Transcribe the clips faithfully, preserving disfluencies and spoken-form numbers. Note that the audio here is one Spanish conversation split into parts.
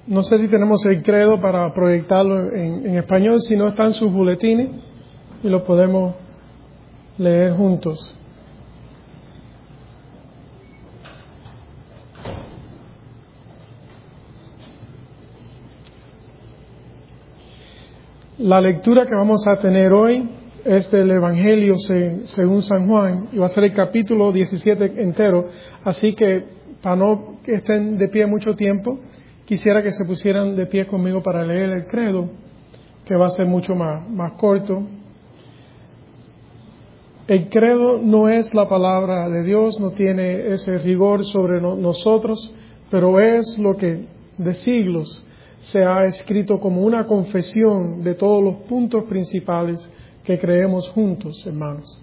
No sé si tenemos el credo para proyectarlo en, en español, si no está en sus boletines y lo podemos leer juntos. La lectura que vamos a tener hoy es del Evangelio según San Juan y va a ser el capítulo diecisiete entero, así que para no que estén de pie mucho tiempo, quisiera que se pusieran de pie conmigo para leer el credo, que va a ser mucho más, más corto. El credo no es la palabra de Dios, no tiene ese rigor sobre no, nosotros, pero es lo que de siglos se ha escrito como una confesión de todos los puntos principales que creemos juntos, hermanos.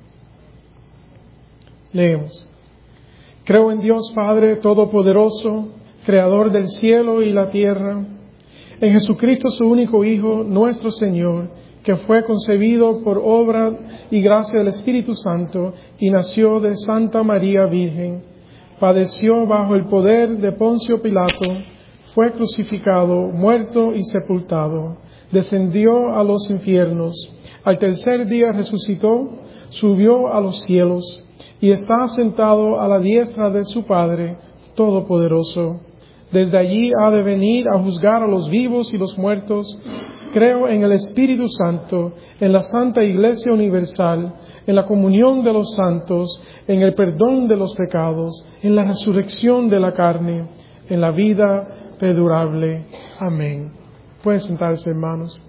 Leemos. Creo en Dios Padre Todopoderoso, Creador del cielo y la tierra, en Jesucristo su único Hijo, nuestro Señor, que fue concebido por obra y gracia del Espíritu Santo y nació de Santa María Virgen, padeció bajo el poder de Poncio Pilato, fue crucificado, muerto y sepultado, descendió a los infiernos, al tercer día resucitó, subió a los cielos y está sentado a la diestra de su Padre Todopoderoso. Desde allí ha de venir a juzgar a los vivos y los muertos. Creo en el Espíritu Santo, en la Santa Iglesia Universal, en la comunión de los santos, en el perdón de los pecados, en la resurrección de la carne, en la vida perdurable. Amén. Pueden sentarse, hermanos.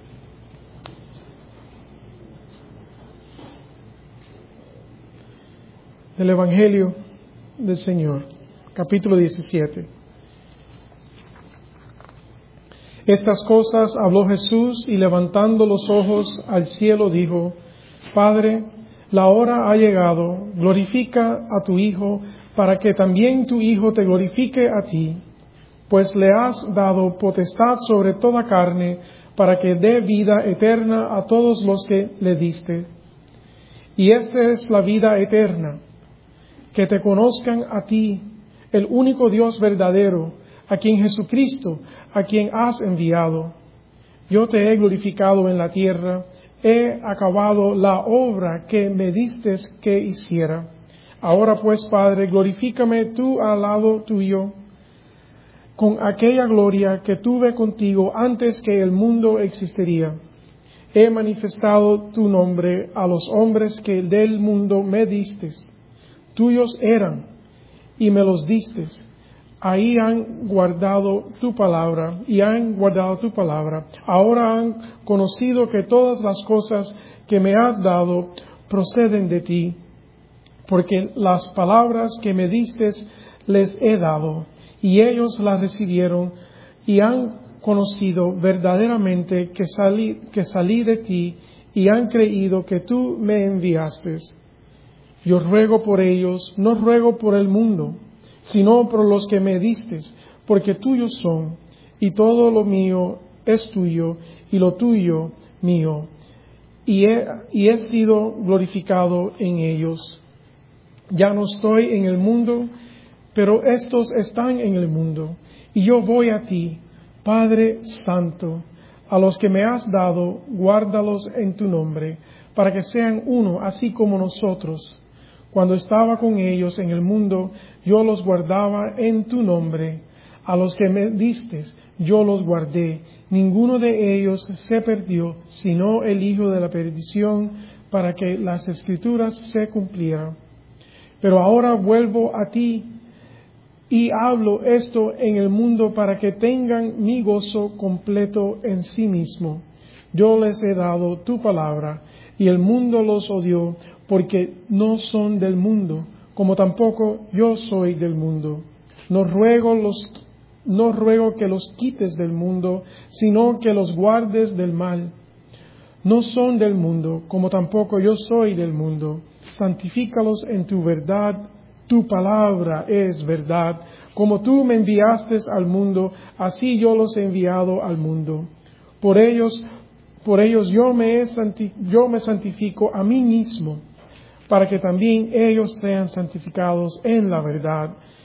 Del Evangelio del Señor, capítulo diecisiete. Estas cosas habló Jesús y levantando los ojos al cielo dijo: Padre, la hora ha llegado, glorifica a tu Hijo, para que también tu Hijo te glorifique a ti, pues le has dado potestad sobre toda carne, para que dé vida eterna a todos los que le diste. Y esta es la vida eterna, que te conozcan a ti, el único Dios verdadero, a quien Jesucristo, a quien has enviado. Yo te he glorificado en la tierra, he acabado la obra que me diste que hiciera. Ahora pues, Padre, glorifícame tú al lado tuyo, con aquella gloria que tuve contigo antes que el mundo existiría. He manifestado tu nombre a los hombres que del mundo me diste. Tuyos eran, y me los diste. Ahí han guardado tu palabra, y han guardado tu palabra. Ahora han conocido que todas las cosas que me has dado proceden de ti, porque las palabras que me diste les he dado, y ellos las recibieron, y han conocido verdaderamente que salí, que salí de ti, y han creído que tú me enviaste. Yo ruego por ellos, no ruego por el mundo, sino por los que me diste, porque tuyos son, y todo lo mío es tuyo, y lo tuyo mío, y he, y he sido glorificado en ellos. Ya no estoy en el mundo, pero estos están en el mundo, y yo voy a ti, Padre Santo. A los que me has dado, guárdalos en tu nombre, para que sean uno, así como nosotros. Cuando estaba con ellos en el mundo, yo los guardaba en tu nombre. A los que me diste, yo los guardé. Ninguno de ellos se perdió, sino el hijo de la perdición, para que las Escrituras se cumplieran. Pero ahora vuelvo a ti y hablo esto en el mundo para que tengan mi gozo completo en sí mismo. Yo les he dado tu palabra, y el mundo los odió, porque no son del mundo, como tampoco yo soy del mundo. No ruego los, no ruego que los quites del mundo, sino que los guardes del mal. No son del mundo, como tampoco yo soy del mundo. Santifícalos en tu verdad. Tu palabra es verdad. Como tú me enviaste al mundo, así yo los he enviado al mundo. Por ellos, por ellos yo me, he santi- yo me santifico a mí mismo, para que también ellos sean santificados en la verdad.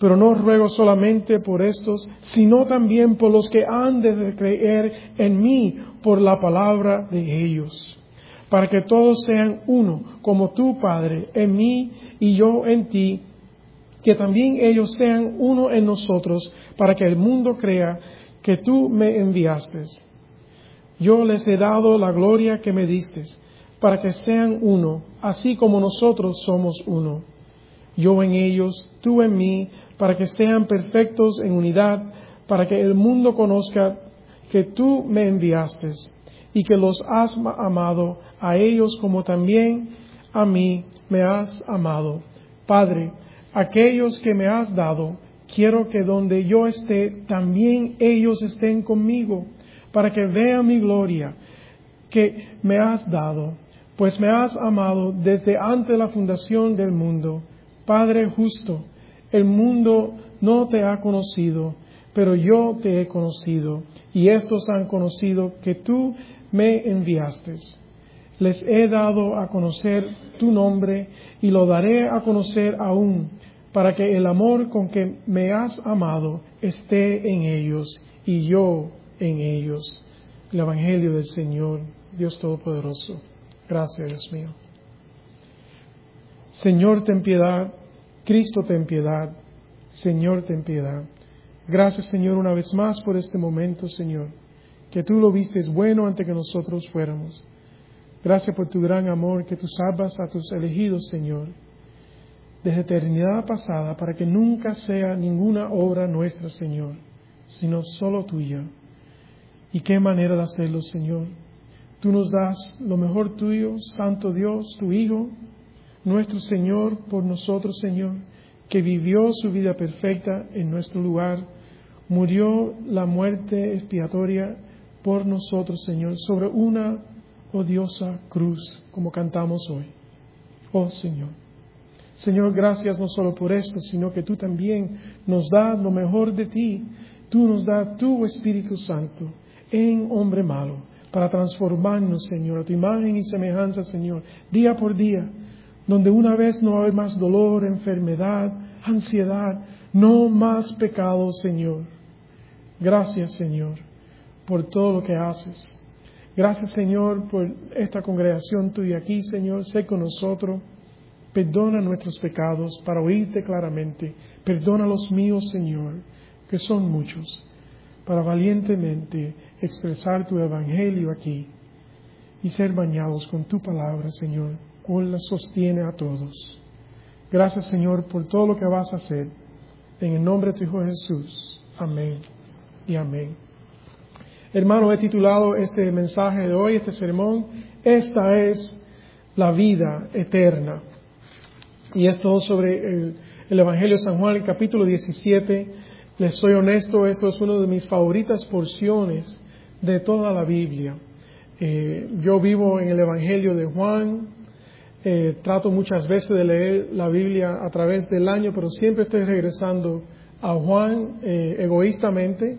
Pero no ruego solamente por estos, sino también por los que han de creer en mí por la palabra de ellos, para que todos sean uno, como tú, Padre, en mí y yo en ti, que también ellos sean uno en nosotros, para que el mundo crea que tú me enviaste. Yo les he dado la gloria que me diste, para que sean uno, así como nosotros somos uno. Yo en ellos, tú en mí, para que sean perfectos en unidad, para que el mundo conozca que tú me enviaste y que los has amado a ellos como también a mí me has amado. Padre, aquellos que me has dado, quiero que donde yo esté, también ellos estén conmigo, para que vean mi gloria que me has dado, pues me has amado desde antes de la fundación del mundo. Padre justo, el mundo no te ha conocido, pero yo te he conocido, y estos han conocido que tú me enviaste. Les he dado a conocer tu nombre, y lo daré a conocer aún, para que el amor con que me has amado esté en ellos, y yo en ellos. El Evangelio del Señor, Dios Todopoderoso. Gracias, Dios mío. Señor, ten piedad. Cristo, ten piedad. Señor, ten piedad. Gracias, Señor, una vez más por este momento, Señor, que tú lo vistes bueno antes que nosotros fuéramos. Gracias por tu gran amor, que tú salvas a tus elegidos, Señor, desde eternidad pasada, para que nunca sea ninguna obra nuestra, Señor, sino solo tuya. Y qué manera de hacerlo, Señor. Tú nos das lo mejor tuyo, Santo Dios, tu Hijo, nuestro Señor, por nosotros, Señor, que vivió su vida perfecta en nuestro lugar, murió la muerte expiatoria por nosotros, Señor, sobre una odiosa cruz, como cantamos hoy. Oh, Señor. Señor, gracias no solo por esto, sino que tú también nos das lo mejor de ti. Tú nos das tu Espíritu Santo en hombre malo, para transformarnos, Señor, a tu imagen y semejanza, Señor, día por día, donde una vez no hay más dolor, enfermedad, ansiedad, no más pecado, Señor. Gracias, Señor, por todo lo que haces. Gracias, Señor, por esta congregación tuya aquí, Señor. Sé con nosotros. Perdona nuestros pecados para oírte claramente. Perdona los míos, Señor, que son muchos, para valientemente expresar tu evangelio aquí y ser bañados con tu palabra, Señor, cual la sostiene a todos. Gracias, Señor, por todo lo que vas a hacer. En el nombre de tu Hijo Jesús. Amén y amén. Hermano, he titulado este mensaje de hoy, este sermón, Esta es la vida eterna. Y esto sobre el, el Evangelio de San Juan, el capítulo diecisiete. Les soy honesto, esto es una de mis favoritas porciones de toda la Biblia. Eh, yo vivo en el Evangelio de Juan, eh, trato muchas veces de leer la Biblia a través del año, pero siempre estoy regresando a Juan eh, egoístamente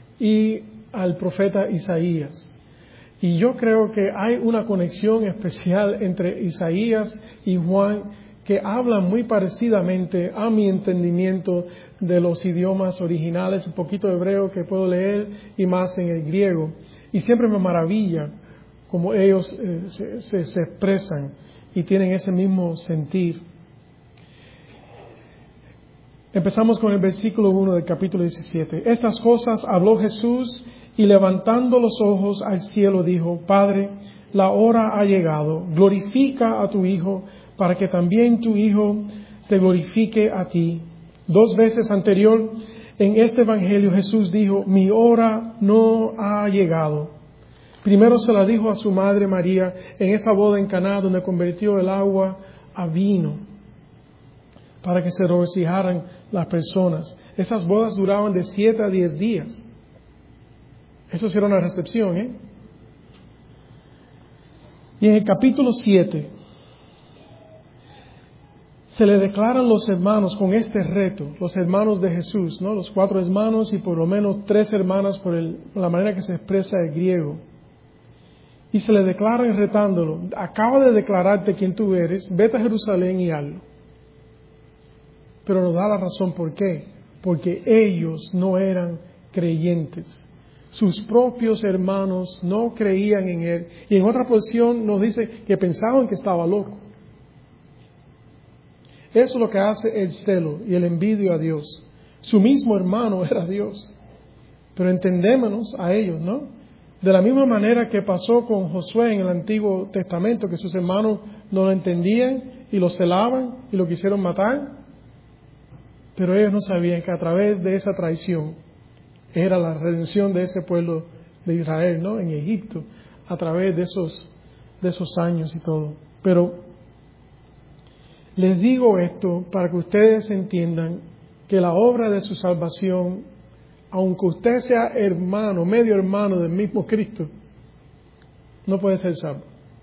y al profeta Isaías. Y yo creo que hay una conexión especial entre Isaías y Juan que hablan muy parecidamente a mi entendimiento de los idiomas originales, un poquito de hebreo que puedo leer y más en el griego. Y siempre me maravilla cómo ellos eh, se, se, se expresan y tienen ese mismo sentir. Empezamos con el versículo uno del capítulo diecisiete. Estas cosas habló Jesús y levantando los ojos al cielo dijo: Padre, la hora ha llegado, glorifica a tu Hijo, para que también tu Hijo te glorifique a ti. Dos veces anterior en este Evangelio Jesús dijo: mi hora no ha llegado. Primero se la dijo a su madre María en esa boda en Caná, donde convirtió el agua a vino para que se regocijaran las personas. Esas bodas duraban de siete a diez días. Eso sí era una recepción, ¿eh? Y en el capítulo siete se le declaran los hermanos con este reto, los hermanos de Jesús, ¿no? Los cuatro hermanos y por lo menos tres hermanas por, el, por la manera que se expresa el griego. Y se le declaran retándolo: acaba de declararte quién tú eres, vete a Jerusalén y hazlo. pero nos da la razón por qué. Porque ellos no eran creyentes. Sus propios hermanos no creían en Él. Y en otra posición nos dice que pensaban que estaba loco. Eso es lo que hace el celo y el envidio a Dios. Su mismo hermano era Dios. Pero entendémonos a ellos, ¿no? De la misma manera que pasó con Josué en el Antiguo Testamento, que sus hermanos no lo entendían y lo celaban y lo quisieron matar. Pero ellos no sabían que a través de esa traición era la redención de ese pueblo de Israel, ¿no? En Egipto, a través de esos, de esos años y todo. Pero les digo esto para que ustedes entiendan que la obra de su salvación, aunque usted sea hermano, medio hermano del mismo Cristo, no puede ser salvo.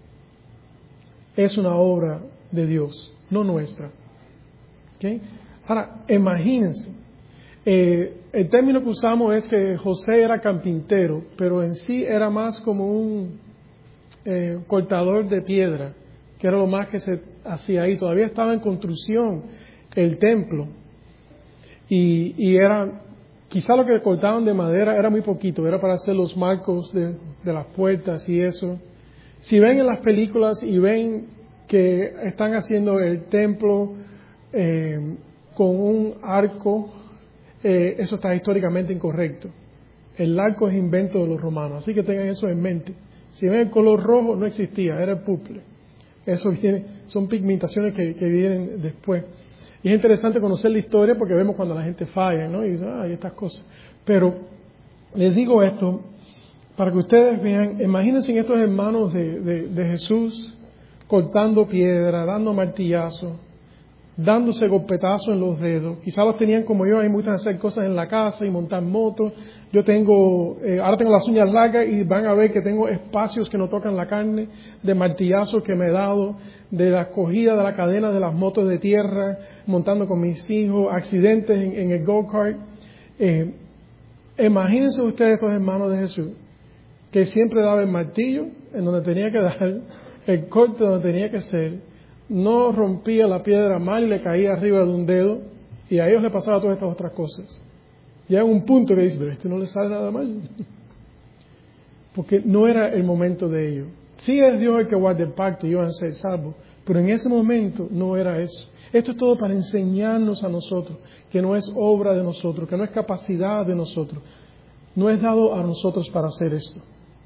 Es una obra de Dios, no nuestra. ¿Okay? Ahora, imagínense, eh, el término que usamos es que José era carpintero, pero en sí era más como un eh, cortador de piedra, que era lo más que se hacía ahí. Todavía estaba en construcción el templo, y, y era, quizá lo que cortaban de madera era muy poquito, era para hacer los marcos de, de las puertas y eso. Si ven en las películas y ven que están haciendo el templo eh, con un arco, eh, eso está históricamente incorrecto. El arco es invento de los romanos, así que tengan eso en mente. Si ven el color rojo, no existía, era el puple. Eso viene, son pigmentaciones que, que vienen después. Y es interesante conocer la historia porque vemos cuando la gente falla, ¿no? Y dicen, ah, hay estas cosas. Pero les digo esto para que ustedes vean, imagínense en estos hermanos de, de, de Jesús cortando piedra, dando martillazos, dándose golpetazos en los dedos. Quizás los tenían como yo, a mí me gusta hacer cosas en la casa y montar motos. Yo tengo, eh, ahora tengo las uñas largas y van a ver que tengo espacios que no tocan la carne, de martillazos que me he dado, de la cogida de la cadena de las motos de tierra, montando con mis hijos, accidentes en, en el go-kart. Eh, imagínense ustedes estos hermanos de Jesús, que siempre daba el martillo en donde tenía que dar, el corte donde tenía que ser, no rompía la piedra mal y le caía arriba de un dedo, y a ellos les pasaba todas estas otras cosas. Llega un punto que dice, pero este no le sale nada mal, porque no era el momento de ello. Sí es Dios el que guarda el pacto y iban a ser salvos, pero en ese momento no era eso. Esto es todo para enseñarnos a nosotros que no es obra de nosotros, que no es capacidad de nosotros, no es dado a nosotros para hacer esto.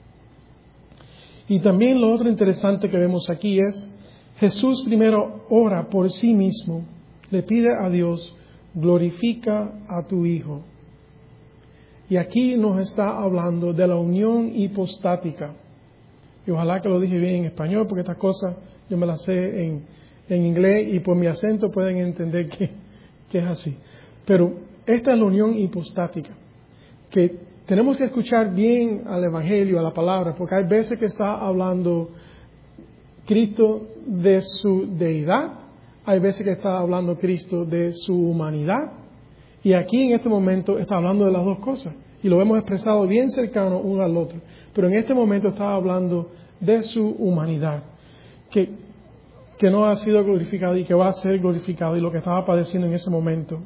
Y también lo otro interesante que vemos aquí es Jesús primero ora por sí mismo, le pide a Dios, glorifica a tu Hijo. Y aquí nos está hablando de la unión hipostática. Y ojalá que lo dije bien en español, porque estas cosas yo me las sé en, en inglés y por mi acento pueden entender que, que es así. Pero esta es la unión hipostática, que tenemos que escuchar bien al Evangelio, a la palabra, porque hay veces que está hablando Cristo de su deidad, hay veces que está hablando Cristo de su humanidad, y aquí en este momento está hablando de las dos cosas, y lo hemos expresado bien cercano uno al otro, pero en este momento está hablando de su humanidad, que, que no ha sido glorificado y que va a ser glorificado, y lo que estaba padeciendo en ese momento.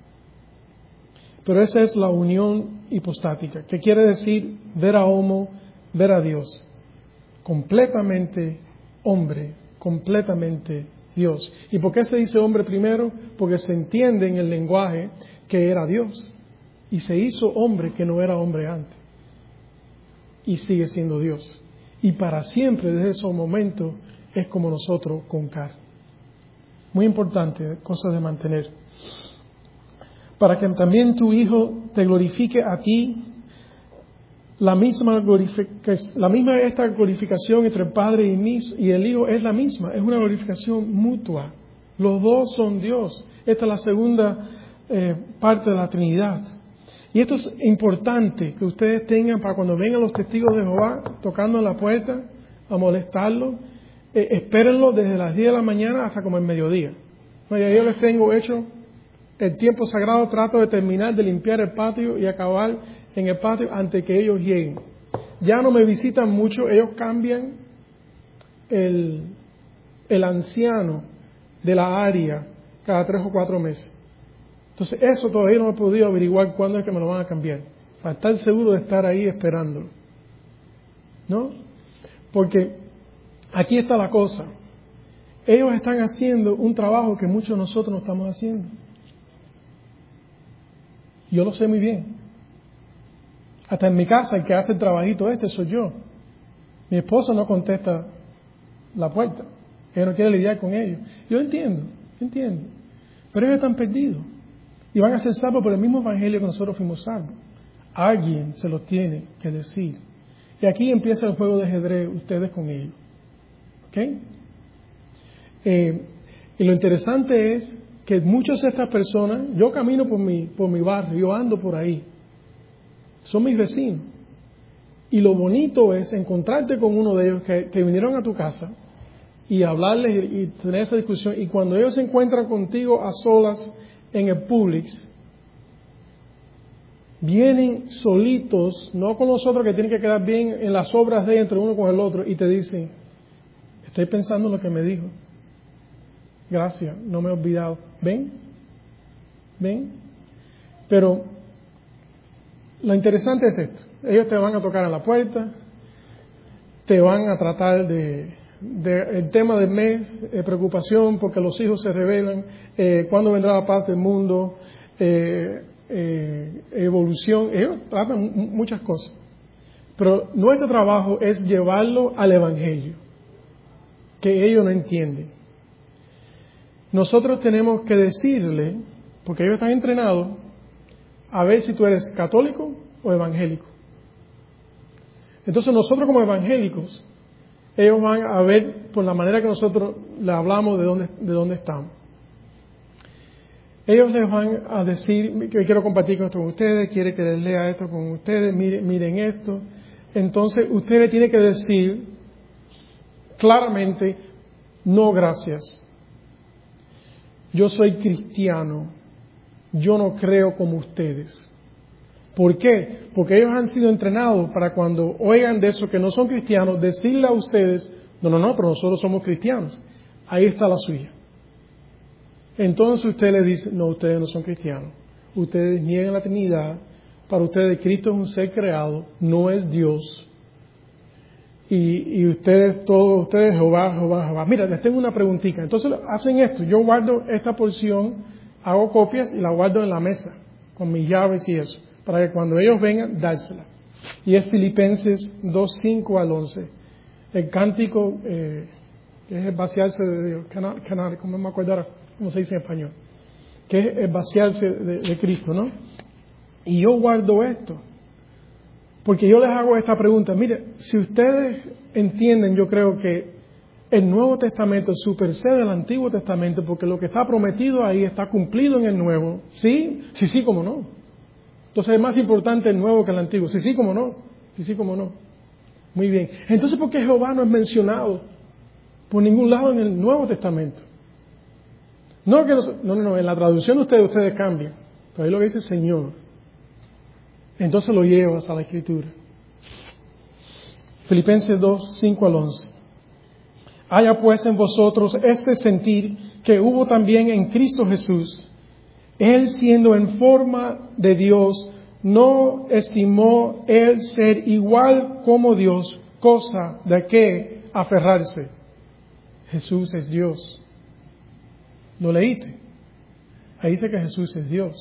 Pero esa es la unión hipostática, que quiere decir ver a homo, ver a Dios, completamente hombre, completamente Dios. ¿Y por qué se dice hombre primero? Porque se entiende en el lenguaje que era Dios. Y se hizo hombre que no era hombre antes. Y sigue siendo Dios. Y para siempre, desde ese momento, es como nosotros con carne. Muy importante, cosas de mantener. Para que también tu Hijo te glorifique a ti. La misma, la misma esta glorificación entre el Padre y, mis, y el Hijo es la misma, es una glorificación mutua. Los dos son Dios. Esta es la segunda eh, parte de la Trinidad. Y esto es importante que ustedes tengan para cuando vengan los testigos de Jehová tocando en la puerta a molestarlo. Eh, espérenlo desde las diez de la mañana hasta como el mediodía. No, ya yo les tengo hecho el tiempo sagrado, trato de terminar de limpiar el patio y acabar en el patio antes que ellos lleguen. Ya no me visitan mucho, ellos cambian el, el anciano de la área cada tres o cuatro meses. Entonces eso todavía no he podido averiguar cuándo es que me lo van a cambiar, para estar seguro de estar ahí esperándolo. ¿No? Porque aquí está la cosa. Ellos están haciendo un trabajo que muchos de nosotros no estamos haciendo. Yo lo sé muy bien. Hasta en mi casa el que hace el trabajito este soy yo. Mi esposa no contesta la puerta. Ella no quiere lidiar con ellos. Yo entiendo, entiendo. Pero ellos están perdidos. Y van a ser salvos por el mismo evangelio que nosotros fuimos salvos. Alguien se lo tiene que decir. Y aquí empieza el juego de ajedrez ustedes con ellos. ¿Ok? Eh, y lo interesante es que muchas de estas personas, yo camino por mi, por mi barrio, yo ando por ahí. Son mis vecinos. Y lo bonito es encontrarte con uno de ellos que, que vinieron a tu casa y hablarles y, y tener esa discusión. Y cuando ellos se encuentran contigo a solas en el Publix, vienen solitos, no con los otros que tienen que quedar bien en las obras de entre uno con el otro, y te dicen, estoy pensando en lo que me dijo. Gracias, no me he olvidado. ¿Ven? ¿Ven? Pero lo interesante es esto. Ellos te van a tocar a la puerta, te van a tratar de, de el tema del mes, eh, preocupación porque los hijos se rebelan, eh, cuándo vendrá la paz del mundo, eh, eh, evolución. Ellos tratan m- muchas cosas. Pero nuestro trabajo es llevarlo al Evangelio, que ellos no entienden. Nosotros tenemos que decirle, porque ellos están entrenados, a ver si tú eres católico o evangélico. Entonces nosotros como evangélicos, ellos van a ver por la manera que nosotros le hablamos de dónde, de dónde estamos. Ellos les van a decir, que quiero compartir con esto con ustedes, quiere que les lea esto con ustedes, miren, miren esto. Entonces usted le tiene que decir claramente, no gracias. Yo soy cristiano, yo no creo como ustedes. ¿Por qué? Porque ellos han sido entrenados para cuando oigan de eso que no son cristianos, decirle a ustedes, no, no, no, pero nosotros somos cristianos. Ahí está la suya. Entonces usted le dice, no, ustedes no son cristianos. Ustedes niegan la Trinidad. Para ustedes Cristo es un ser creado, no es Dios. Y, y ustedes, todos ustedes, Jehová, Jehová, Jehová. Mira, les tengo una preguntita. Entonces hacen esto. Yo guardo esta porción, hago copias y la guardo en la mesa, con mis llaves y eso, para que cuando ellos vengan, dársela. Y es Filipenses dos, cinco al once. El cántico, eh, que es el vaciarse de Dios, canal, canal, como no me acuerdo ahora cómo se dice en español, que es el vaciarse de, de Cristo, ¿no? Y yo guardo esto, porque yo les hago esta pregunta. Mire, si ustedes entienden, yo creo que el Nuevo Testamento supersede al Antiguo Testamento, porque lo que está prometido ahí está cumplido en el Nuevo. ¿Sí? Sí, sí, como no. Entonces es más importante el Nuevo que el Antiguo. Sí, sí, como no. Sí, sí, como no. Muy bien. Entonces, ¿por qué Jehová no es mencionado por ningún lado en el Nuevo Testamento? No, que no, no, no, en la traducción de ustedes, ustedes cambian. Pero ahí lo que dice Señor. Entonces lo llevas a la Escritura. Filipenses dos, cinco al once. Haya pues en vosotros este sentir que hubo también en Cristo Jesús. Él, siendo en forma de Dios, no estimó el ser igual como Dios, cosa de que aferrarse. Jesús es Dios. ¿Lo leíste? Ahí dice que Jesús es Dios.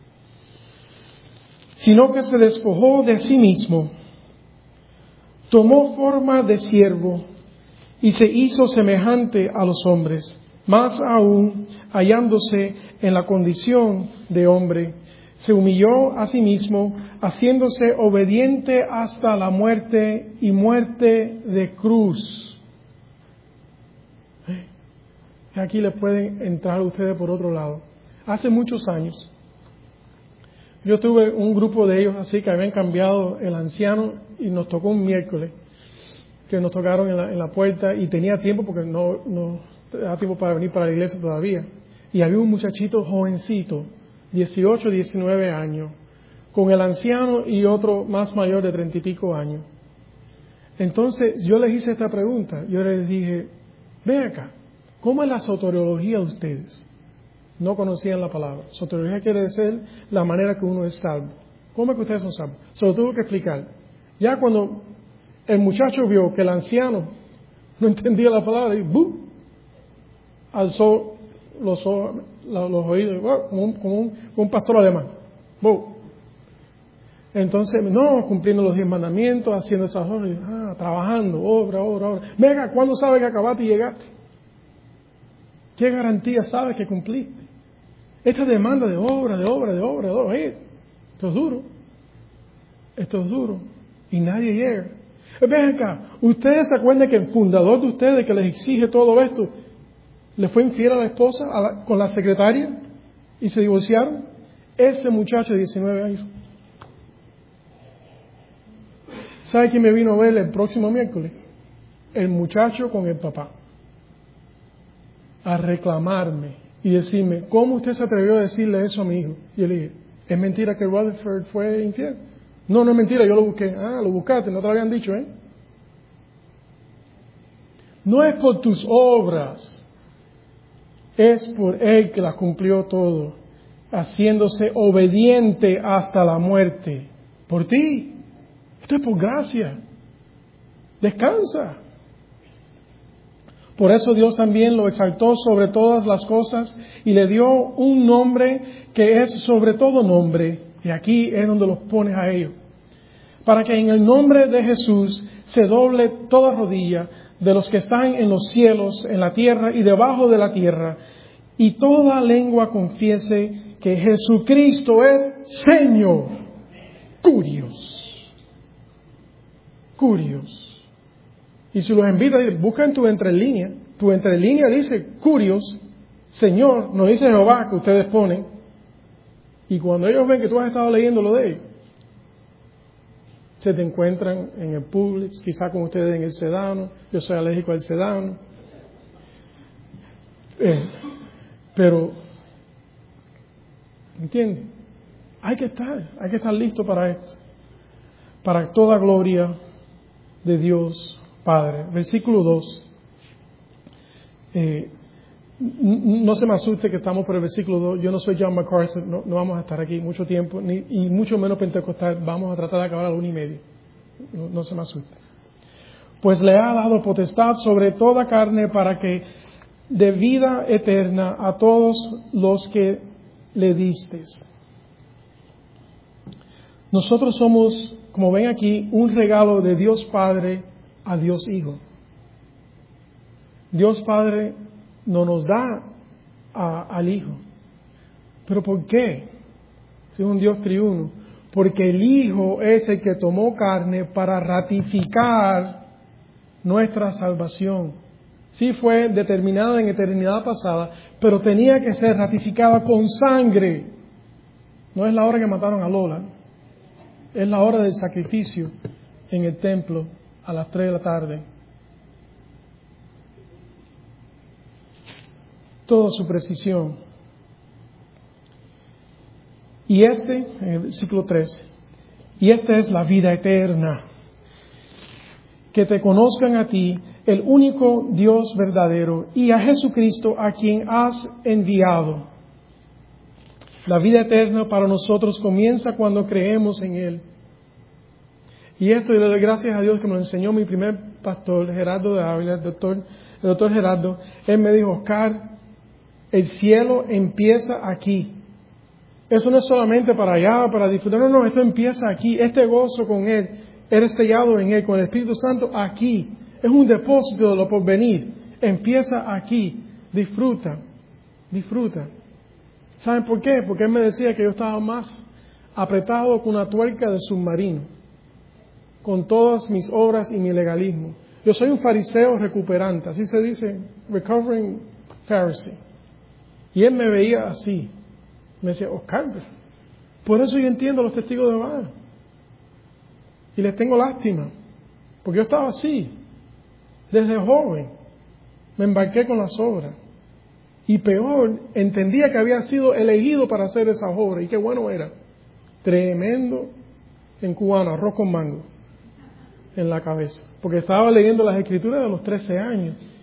Sino que se despojó de sí mismo, tomó forma de siervo y se hizo semejante a los hombres, más aún hallándose en la condición de hombre, se humilló a sí mismo, haciéndose obediente hasta la muerte y muerte de cruz. Aquí les pueden entrar ustedes por otro lado. Hace muchos años, yo tuve un grupo de ellos así que habían cambiado el anciano y nos tocó un miércoles, que nos tocaron en la, en la puerta y tenía tiempo porque no, no da tiempo para venir para la iglesia todavía. Y había un muchachito jovencito, dieciocho, diecinueve años, con el anciano y otro más mayor de treinta y pico años. Entonces yo les hice esta pregunta, yo les dije, ven acá, ¿cómo es la soteriología de ustedes? no conocían la palabra. Soteriología quiere decir la manera que uno es salvo. ¿Cómo es que ustedes son salvos? Se lo tuvo que explicar. Ya cuando el muchacho vio que el anciano no entendía la palabra, y ¡bum!, alzó los, ojos, los oídos, como un, como un, como un pastor alemán. ¡Bum! Entonces, no, cumpliendo los diez mandamientos, haciendo esas obras, ah, trabajando, obra, obra, obra. Venga, ¿cuándo sabes que acabaste y llegaste? ¿Qué garantía sabes que cumpliste? Esta demanda de obra, de obra, de obra, de obra, eh, esto es duro. Esto es duro. Y nadie llega. Ven acá, ¿ustedes se acuerdan que el fundador de ustedes que les exige todo esto, le fue infiel a la esposa a la, con la secretaria y se divorciaron? Ese muchacho de diecinueve años. ¿Sabe quién me vino a ver el próximo miércoles? El muchacho con el papá. A reclamarme y decirme, ¿cómo usted se atrevió a decirle eso a mi hijo? Y yo le dije, ¿es mentira que Rutherford fue infiel? No, no es mentira, yo lo busqué. Ah, lo buscaste, no te lo habían dicho, ¿eh? No es por tus obras, es por Él que las cumplió todo, haciéndose obediente hasta la muerte. Por ti. Esto es por gracia. Descansa. Por eso Dios también lo exaltó sobre todas las cosas y le dio un nombre que es sobre todo nombre. Y aquí es donde los pones a ellos. Para que en el nombre de Jesús se doble toda rodilla de los que están en los cielos, en la tierra y debajo de la tierra, y toda lengua confiese que Jesucristo es Señor. Curios. Curios. Y si los invita, busca en tu entrelínea. Tu entrelínea dice Curios, Señor, no dice Jehová que ustedes ponen. Y cuando ellos ven que tú has estado leyendo lo de ellos, se te encuentran en el Publix, quizá con ustedes en el Sedano. Yo soy alérgico al Sedano. Eh, pero, ¿entiendes? Hay que estar, hay que estar listo para esto. Para toda gloria de Dios Padre. Versículo dos. Eh, no se me asuste que estamos por el versículo dos. Yo no soy John MacArthur, no, no vamos a estar aquí mucho tiempo, ni, y mucho menos pentecostal. Vamos a tratar de acabar a la una y media. No, no se me asuste. Pues le ha dado potestad sobre toda carne para que dé vida eterna a todos los que le distes. Nosotros somos, como ven aquí, un regalo de Dios Padre a Dios Hijo. Dios Padre no nos da a, al Hijo. ¿Pero por qué? Si es un Dios triuno. Porque el Hijo es el que tomó carne para ratificar nuestra salvación. Sí fue determinada en eternidad pasada, pero tenía que ser ratificada con sangre. No es la hora que mataron a Lola. Es la hora del sacrificio en el templo a las tres de la tarde. Toda su precisión. Y este, en el versículo tres, y esta es la vida eterna, que te conozcan a ti, el único Dios verdadero, y a Jesucristo a quien has enviado. La vida eterna para nosotros comienza cuando creemos en Él. Y esto yo le doy gracias a Dios que me lo enseñó mi primer pastor, Gerardo de Ávila, el doctor, el doctor Gerardo. Él me dijo, Oscar, el cielo empieza aquí. Eso no es solamente para allá, para disfrutar. No, no, esto empieza aquí. Este gozo con Él, eres sellado en Él, con el Espíritu Santo aquí. Es un depósito de lo por venir. Empieza aquí. Disfruta, disfruta. ¿Saben por qué? Porque Él me decía que yo estaba más apretado con una tuerca de submarino, con todas mis obras y mi legalismo. Yo soy un fariseo recuperante, así se dice, recovering Pharisee. Y Él me veía así. Me decía, Oscar, por eso yo entiendo a los testigos de Jehová. Y les tengo lástima, porque yo estaba así, desde joven. Me embarqué con las obras. Y peor, entendía que había sido elegido para hacer esas obras. Y qué bueno era. Tremendo en cubano, arroz con mango en la cabeza. Porque estaba leyendo las escrituras de los trece años.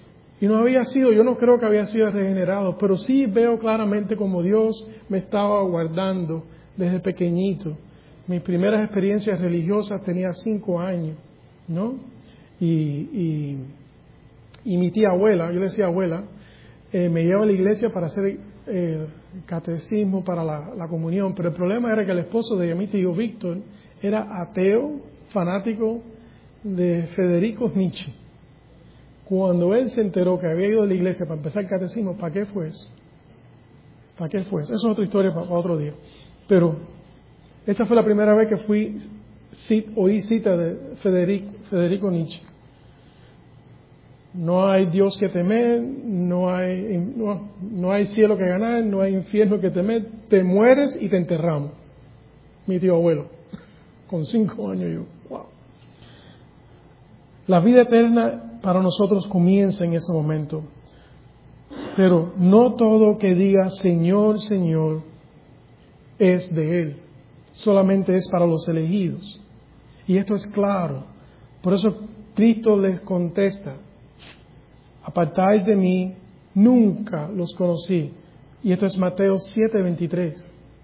Y no había sido, yo no creo que había sido regenerado, pero sí veo claramente como Dios me estaba guardando desde pequeñito. Mis primeras experiencias religiosas tenía cinco años, ¿no? Y, y, y mi tía abuela, yo le decía abuela, eh, me lleva a la iglesia para hacer eh, catecismo para la, la comunión, pero el problema era que el esposo de mi tío Víctor era ateo, fanático de Federico Nietzsche. Cuando él se enteró que había ido a la iglesia para empezar el catecismo, ¿para qué fue eso? ¿Para qué fue eso? Esa es otra historia para, para otro día. Pero esa fue la primera vez que fui, cit, oí cita de Federico, Federico Nietzsche. No hay Dios que temer, no hay, no, no hay cielo que ganar, no hay infierno que temer, te mueres y te enterramos. Mi tío abuelo, con cinco años yo, wow. La vida eterna para nosotros comienza en ese momento, pero no todo que diga Señor, Señor es de Él, solamente es para los elegidos. Y esto es claro, por eso Cristo les contesta, apartáis de mí, nunca los conocí. Y esto es Mateo siete veintitrés.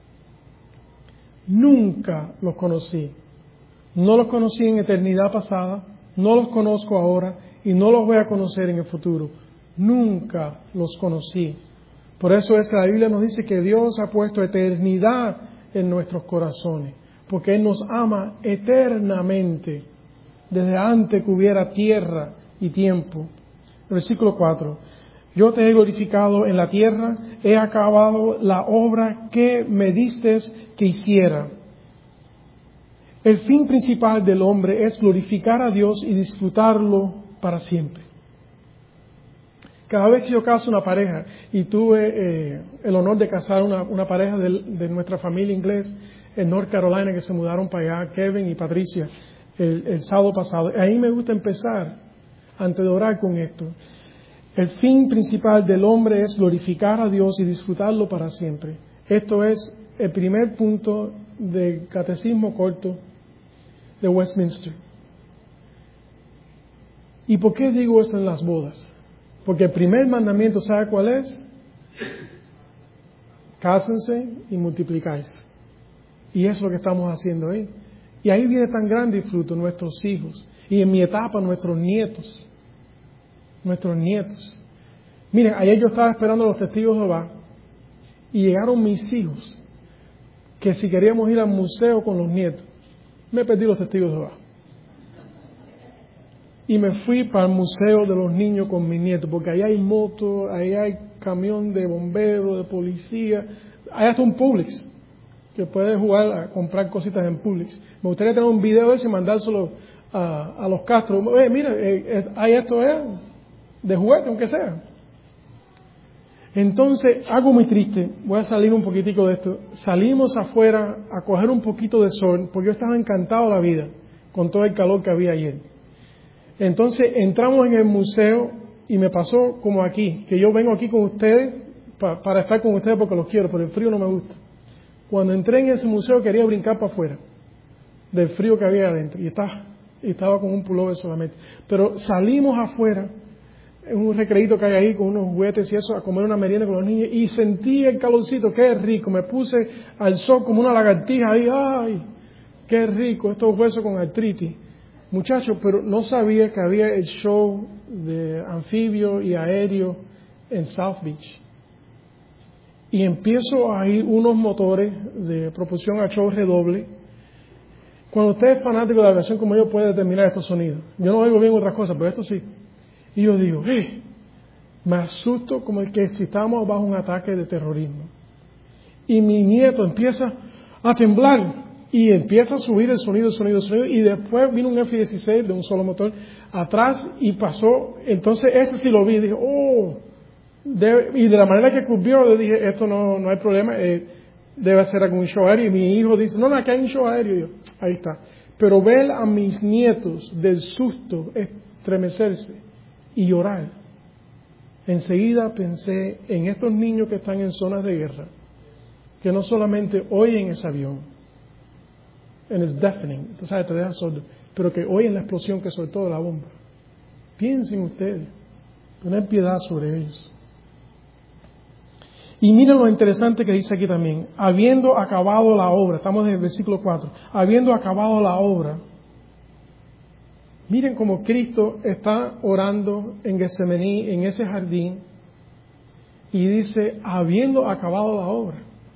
Nunca los conocí. No los conocí en eternidad pasada, no los conozco ahora y no los voy a conocer en el futuro. Nunca los conocí. Por eso es que la Biblia nos dice que Dios ha puesto eternidad en nuestros corazones, porque Él nos ama eternamente, desde antes que hubiera tierra y tiempo. Versículo cuatro. Yo te he glorificado en la tierra, he acabado la obra que me diste que hiciera. El fin principal del hombre es glorificar a Dios y disfrutarlo para siempre. Cada vez que yo caso una pareja, y tuve eh, el honor de casar una, una pareja de, de nuestra familia inglés en North Carolina, que se mudaron para allá, Kevin y Patricia, el, el sábado pasado. Ahí me gusta empezar, antes de orar, con esto. El fin principal del hombre es glorificar a Dios y disfrutarlo para siempre. Esto es el primer punto del catecismo corto de Westminster. ¿Y por qué digo esto en las bodas? Porque el primer mandamiento, ¿sabe cuál es? Cásense y multiplicáis. Y eso es lo que estamos haciendo ahí. Y ahí viene tan grande el fruto, nuestros hijos. Y en mi etapa, nuestros nietos. Nuestros nietos. Miren, ayer yo estaba esperando a los testigos de Jehová y llegaron mis hijos, que si queríamos ir al museo con los nietos, me perdí los testigos de Jehová. Y me fui para el museo de los niños con mis nietos, porque ahí hay moto, ahí hay camión de bomberos, de policía, hay hasta un Publix, que puede jugar a comprar cositas en Publix. Me gustaría tener un video de eso y mandárselo a, a los Castro. Oye, mira, eh, eh, hay esto eh, de juguete, aunque sea. Entonces, algo muy triste, voy a salir un poquitico de esto. Salimos afuera a coger un poquito de sol, porque yo estaba encantado de la vida, con todo el calor que había ayer. Entonces entramos en el museo y me pasó como aquí, que yo vengo aquí con ustedes pa, para estar con ustedes porque los quiero, pero el frío no me gusta. Cuando entré en ese museo quería brincar para afuera del frío que había adentro y estaba, y estaba con un pullover solamente. Pero salimos afuera, en un recreíto que hay ahí con unos juguetes y eso, a comer una merienda con los niños y sentí el calorcito, qué rico, me puse al sol como una lagartija ahí, ay, qué rico, estos huesos con artritis. Muchachos, pero no sabía que había el show de anfibio y aéreo en South Beach. Y empiezo a ir unos motores de propulsión a show redoble. Cuando usted es fanático de la aviación como yo, puede determinar estos sonidos. Yo no oigo bien otras cosas, pero esto sí. Y yo digo, eh, me asusto como el que si estamos bajo un ataque de terrorismo. Y mi nieto empieza a temblar. Y empieza a subir el sonido, el sonido, el sonido, y después vino un F dieciséis de un solo motor atrás y pasó. Entonces ese sí lo vi y dije, oh, debe, y de la manera que cubrió, yo dije, esto no, no hay problema, eh, debe ser algún show aéreo. Y mi hijo dice, no, no, aquí hay un show aéreo. Y yo, ahí está. Pero ver a mis nietos del susto estremecerse y llorar, enseguida pensé en estos niños que están en zonas de guerra, que no solamente oyen ese avión, and it's deafening, tú sabes, te deja sordo, pero que oyen la explosión que soltó la bomba. Piensen ustedes, tener piedad sobre ellos. Y miren lo interesante que dice aquí también, habiendo acabado la obra, estamos en el versículo cuatro, habiendo acabado la obra, miren cómo Cristo está orando en Getsemaní, en ese jardín, y dice, habiendo acabado la obra.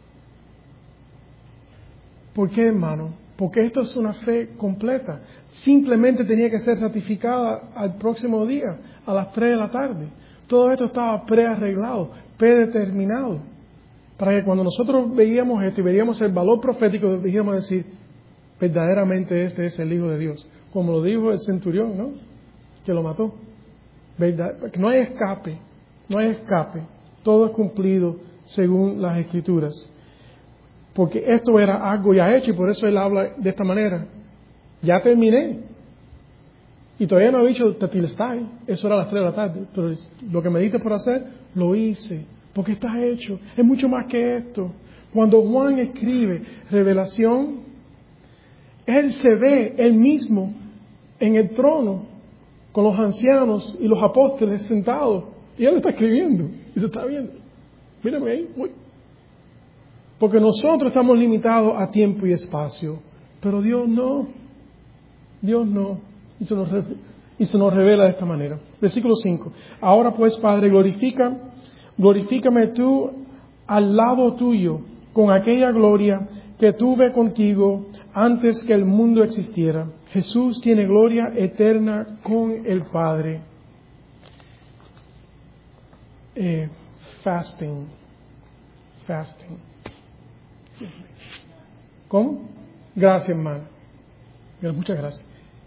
¿Por qué, hermano? Porque esto es una fe completa. Simplemente tenía que ser ratificada al próximo día, a las tres de la tarde. Todo esto estaba prearreglado, predeterminado, para que cuando nosotros veíamos esto y veíamos el valor profético, dijéramos decir, verdaderamente este es el Hijo de Dios. Como lo dijo el centurión, ¿no? Que lo mató. ¿Verdad? No hay escape, no hay escape. Todo es cumplido según las Escrituras. Porque esto era algo ya hecho y por eso él habla de esta manera. Ya terminé. Y todavía no ha dicho Tetelestai, eso era a las tres de la tarde. Pero lo que me diste por hacer, lo hice. Porque está hecho. Es mucho más que esto. Cuando Juan escribe revelación, él se ve él mismo en el trono con los ancianos y los apóstoles sentados. Y él está escribiendo. Y se está viendo. Mírame ahí. Uy. Porque nosotros estamos limitados a tiempo y espacio. Pero Dios no. Dios no. Y se nos, y se nos revela de esta manera. Versículo cinco. Ahora pues, Padre, glorifica, glorifícame tú al lado tuyo con aquella gloria que tuve contigo antes que el mundo existiera. Jesús tiene gloria eterna con el Padre. Eh, fasting. Fasting. ¿Cómo? Gracias, hermano. Muchas gracias.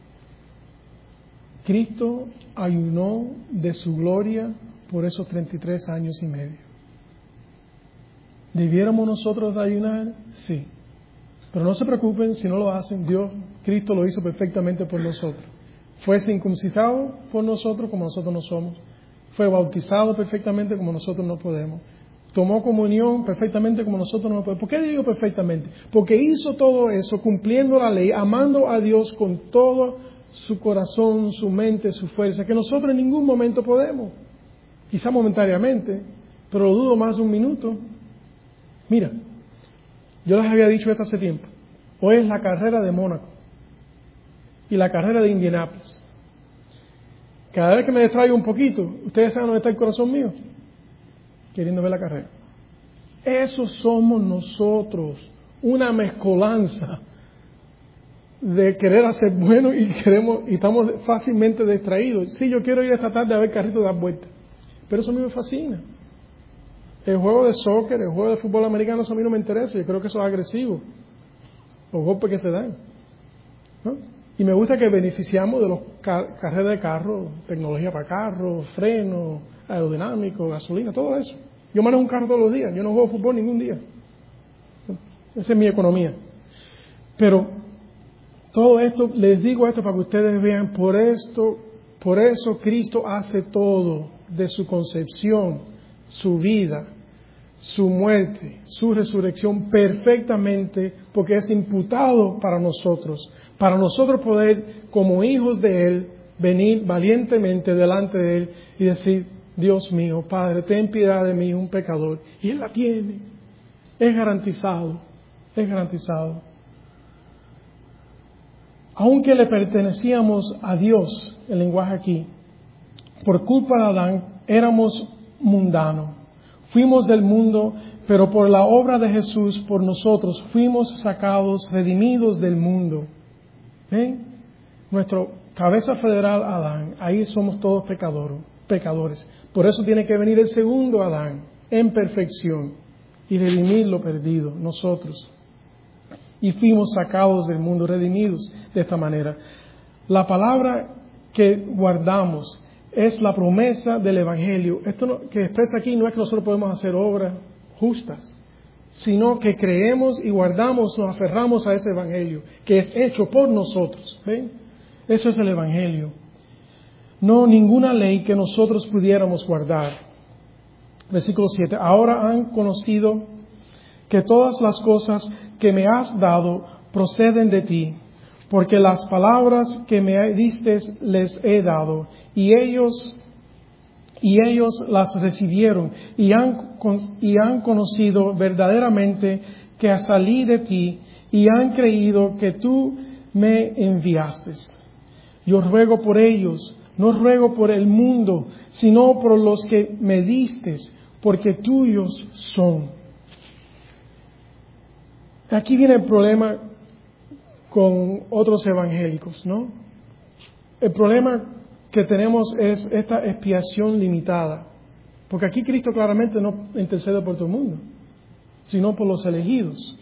Cristo ayunó de su gloria por esos treinta y tres años y medio. ¿Debiéramos nosotros ayunar? Sí. Pero no se preocupen si no lo hacen. Dios, Cristo lo hizo perfectamente por nosotros. Fue circuncisado por nosotros como nosotros no somos. Fue bautizado perfectamente como nosotros no podemos. Tomó comunión perfectamente como nosotros no podemos. ¿Por qué digo perfectamente? Porque hizo todo eso cumpliendo la ley, amando a Dios con todo su corazón, su mente, su fuerza, que nosotros en ningún momento podemos. Quizá momentáneamente, pero lo dudo más de un minuto. Mira, yo les había dicho esto hace tiempo. Hoy es la carrera de Mónaco y la carrera de Indianápolis. Cada vez que me distraigo un poquito, ustedes saben dónde está el corazón mío, queriendo ver la carrera. Eso somos nosotros, una mezcolanza de querer hacer bueno y queremos y estamos fácilmente distraídos. Sí, yo quiero ir esta tarde a ver carritos dar vueltas, pero eso a mí me fascina. El juego de soccer, el juego de fútbol americano, eso a mí no me interesa. Yo creo que eso es agresivo, los golpes que se dan, ¿no? Y me gusta que beneficiamos de los car- carreras de carro, tecnología para carros, frenos, aerodinámico, gasolina, todo eso. Yo manejo un carro todos los días, yo no juego fútbol ningún día. Esa es mi economía. Pero todo esto, les digo esto para que ustedes vean, por esto, por eso Cristo hace todo, de su concepción, su vida, su muerte, su resurrección perfectamente, porque es imputado para nosotros, para nosotros poder, como hijos de Él, venir valientemente delante de Él y decir, Dios mío, Padre, ten piedad de mí, un pecador. Y Él la tiene. Es garantizado, es garantizado. Aunque le pertenecíamos a Dios, el lenguaje aquí, por culpa de Adán, éramos mundanos. Fuimos del mundo, pero por la obra de Jesús, por nosotros, fuimos sacados, redimidos del mundo. ¿Ven? Nuestro cabeza federal, Adán, ahí somos todos pecadores, pecadores. Por eso tiene que venir el segundo Adán, en perfección, y redimir lo perdido, nosotros. Y fuimos sacados del mundo, redimidos de esta manera. La palabra que guardamos es la promesa del Evangelio. Esto no, que expresa aquí no es que nosotros podemos hacer obras justas, sino que creemos y guardamos, nos aferramos a ese Evangelio, que es hecho por nosotros. ¿Ven? Eso es el Evangelio. No ninguna ley que nosotros pudiéramos guardar. Versículo siete. Ahora han conocido que todas las cosas que me has dado proceden de ti, porque las palabras que me diste les he dado, y ellos y ellos las recibieron y han, y han conocido verdaderamente que salí de ti y han creído que tú me enviaste. Yo ruego por ellos, no ruego por el mundo, sino por los que me diste, porque tuyos son. Aquí viene el problema con otros evangélicos, ¿no? El problema que tenemos es esta expiación limitada, porque aquí Cristo claramente no intercede por todo el mundo, sino por los elegidos.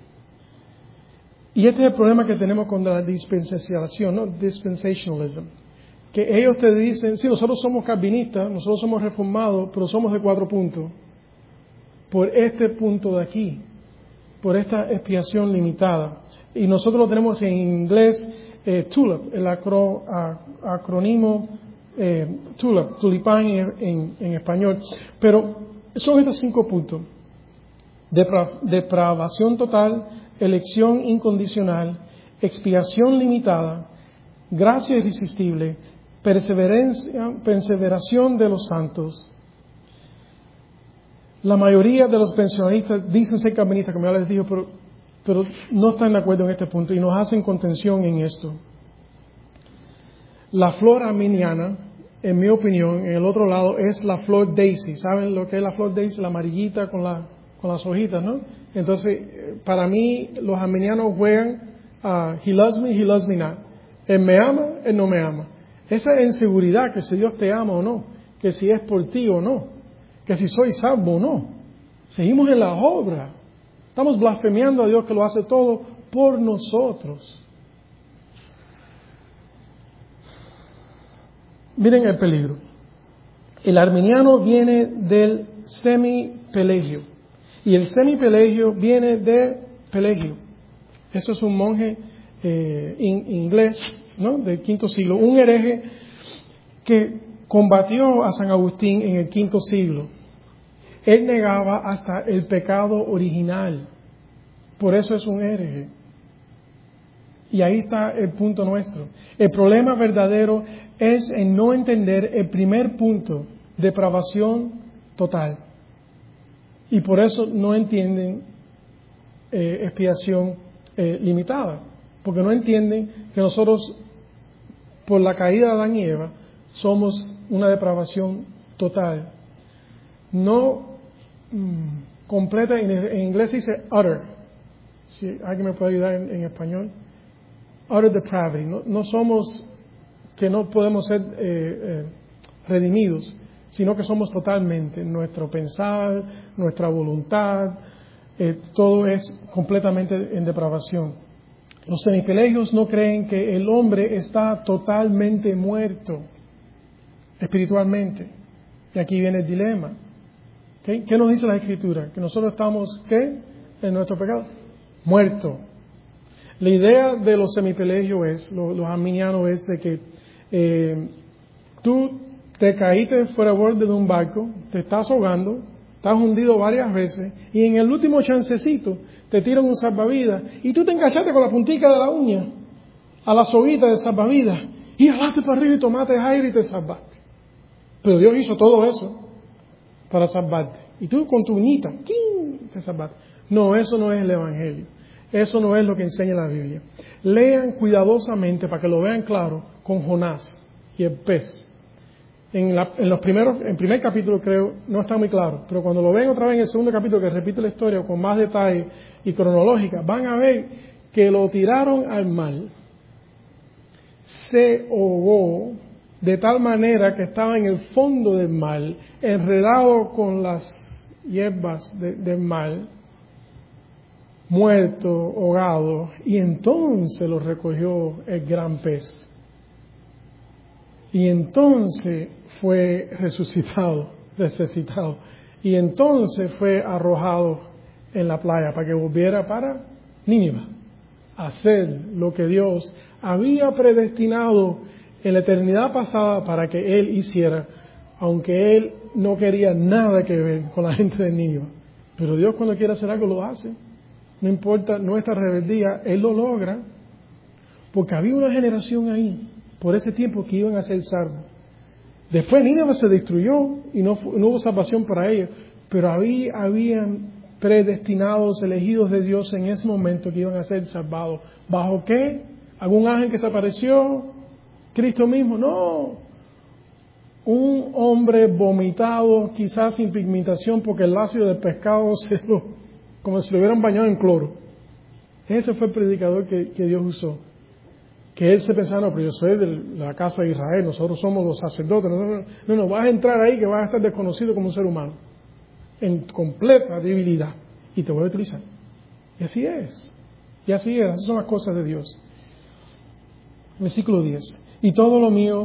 Y este es el problema que tenemos con la dispensación, ¿no? Dispensationalism. Que ellos te dicen, sí, nosotros somos calvinistas, nosotros somos reformados, pero somos de cuatro puntos. Por este punto de aquí, por esta expiación limitada. Y nosotros lo tenemos en inglés, eh, TULIP, el acro, a, acrónimo eh, TULIP, tulipán en, en, en español. Pero son estos cinco puntos. Depra, depravación total, elección incondicional, expiación limitada, gracia irresistible, perseverancia, perseveración de los santos. La mayoría de los pensionistas dicen ser calvinistas, como ya les digo, pero, pero no están de acuerdo en este punto y nos hacen contención en esto. La flor arminiana, en mi opinión, en el otro lado, es la flor daisy. ¿Saben lo que es la flor daisy? La amarillita con, la, con las hojitas, ¿no? Entonces, para mí, los arminianos juegan a he loves me, he loves me not. Él me ama, él no me ama. Esa inseguridad que si Dios te ama o no, que si es por ti o no, que si soy salvo o no. Seguimos en la obra. Estamos blasfemiando a Dios que lo hace todo por nosotros. Miren el peligro. El arminiano viene del semi-pelegio. Y el semi-pelegio viene de Pelegio. Eso es un monje eh, in, inglés, ¿no? Del quinto siglo. Un hereje que combatió a San Agustín en el quinto siglo. Él negaba hasta el pecado original. Por eso es un hereje. Y ahí está el punto nuestro. El problema verdadero es en no entender el primer punto, depravación total. Y por eso no entienden eh, expiación eh, limitada. Porque no entienden que nosotros, por la caída de Adán y Eva, somos una depravación total. No mmm, completa, en, en inglés dice utter. Si alguien me puede ayudar en, en español. Utter depravity. No, no somos que no podemos ser eh, eh, redimidos, sino que somos totalmente, nuestro pensar, nuestra voluntad, eh, todo es completamente en depravación. Los semipelegios no creen que el hombre está totalmente muerto espiritualmente. Y aquí viene el dilema. ¿Okay? ¿Qué nos dice la Escritura? Que nosotros estamos, ¿qué? En nuestro pecado. Muerto. La idea de los semipelegios es, los, los arminianos es de que eh, tú te caíste fuera de borde de un barco, te estás ahogando, estás hundido varias veces y en el último chancecito te tiran un salvavidas y tú te enganchaste con la puntica de la uña a la soguita del salvavidas y jalaste para arriba y tomaste aire y te salvaste. Pero Dios hizo todo eso para salvarte. Y tú con tu uñita, ¡quin!, te salvaste. No, eso no es el Evangelio. Eso no es lo que enseña la Biblia. Lean cuidadosamente para que lo vean claro con Jonás y el pez. En, la, en los primeros, en primer capítulo creo, no está muy claro, pero cuando lo ven otra vez en el segundo capítulo que repite la historia con más detalle y cronológica, van a ver que lo tiraron al mar, se ahogó de tal manera que estaba en el fondo del mar, enredado con las hierbas de, del mar, muerto, ahogado, y entonces lo recogió el gran pez. Y entonces fue resucitado, resucitado, y entonces fue arrojado en la playa para que volviera para Nínive, a hacer lo que Dios había predestinado en la eternidad pasada para que Él hiciera, aunque Él no quería nada que ver con la gente de Nínive. Pero Dios cuando quiere hacer algo lo hace. No importa nuestra rebeldía, Él lo logra, porque había una generación ahí, por ese tiempo, que iban a ser salvos. Después Nínive se destruyó y no, no hubo salvación para ellos, pero había, habían predestinados, elegidos de Dios en ese momento que iban a ser salvados. ¿Bajo qué? ¿Algún ángel que se apareció? ¿Cristo mismo? No. Un hombre vomitado, quizás sin pigmentación, porque el ácido del pescado se lo, como si lo hubieran bañado en cloro. Ese fue el predicador que, que Dios usó. Que él se pensaba, no, pero yo soy de la casa de Israel, nosotros somos los sacerdotes. No, no, no, no, vas a entrar ahí que vas a estar desconocido como un ser humano, en completa debilidad, y te voy a utilizar. Y así es. Y así es, esas son las cosas de Dios. Versículo diez. Y todo lo mío,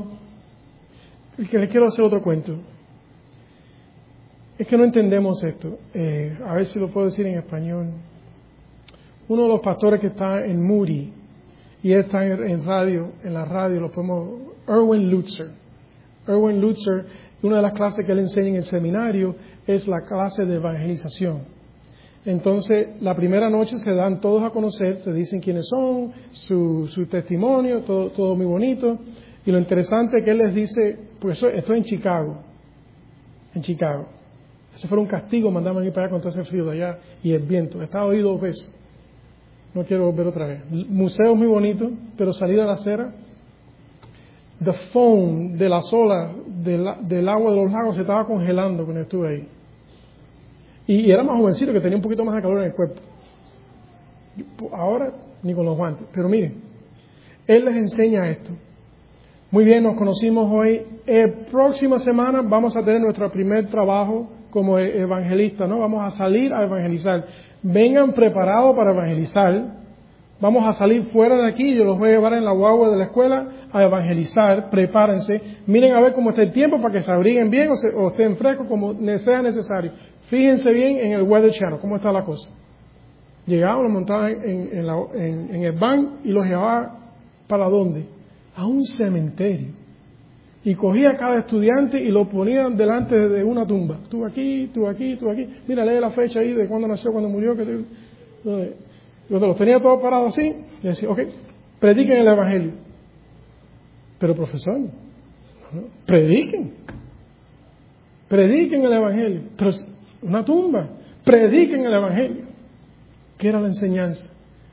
que les quiero hacer otro cuento. Es que no entendemos esto. Eh, a ver si lo puedo decir en español. Uno de los pastores que está en Moody, y él está en, en radio, en la radio, lo podemos, Erwin Lutzer. Erwin Lutzer, una de las clases que él enseña en el seminario es la clase de evangelización. Entonces, la primera noche se dan todos a conocer, se dicen quiénes son, su, su testimonio, todo, todo muy bonito. Y lo interesante es que él les dice, pues estoy en Chicago, en Chicago. Ese fue un castigo, mandaban ir para allá con todo ese frío de allá y el viento. He estado ahí dos veces. No quiero volver otra vez. Museo muy bonito, pero salir a la acera, the foam de las olas del, del agua de los lagos se estaba congelando cuando estuve ahí. Y, y era más jovencito, que tenía un poquito más de calor en el cuerpo. Ahora, ni con los guantes. Pero miren, él les enseña esto. Muy bien, nos conocimos hoy. Eh, próxima semana vamos a tener nuestro primer trabajo como evangelista, ¿no? Vamos a salir a evangelizar. Vengan preparados para evangelizar. Vamos a salir fuera de aquí. Yo los voy a llevar en la guagua de la escuela a evangelizar. Prepárense. Miren a ver cómo está el tiempo para que se abriguen bien o, se, o estén frescos como sea necesario. Fíjense bien en el Weather Channel, cómo está la cosa. Llegaban, los montaban en, en, la, en, en el van y los llevaba ¿para dónde? A un cementerio. Y cogía a cada estudiante y lo ponían delante de una tumba. Tú aquí, tú aquí, tú aquí. Mira, lee la fecha ahí de cuándo nació, cuándo murió. Que te... Yo los tenía todos parados así. Y decía, ok, prediquen el Evangelio. Pero profesor, ¿no? prediquen. Prediquen el Evangelio. Pero una tumba. Prediquen el Evangelio. ¿Qué era la enseñanza?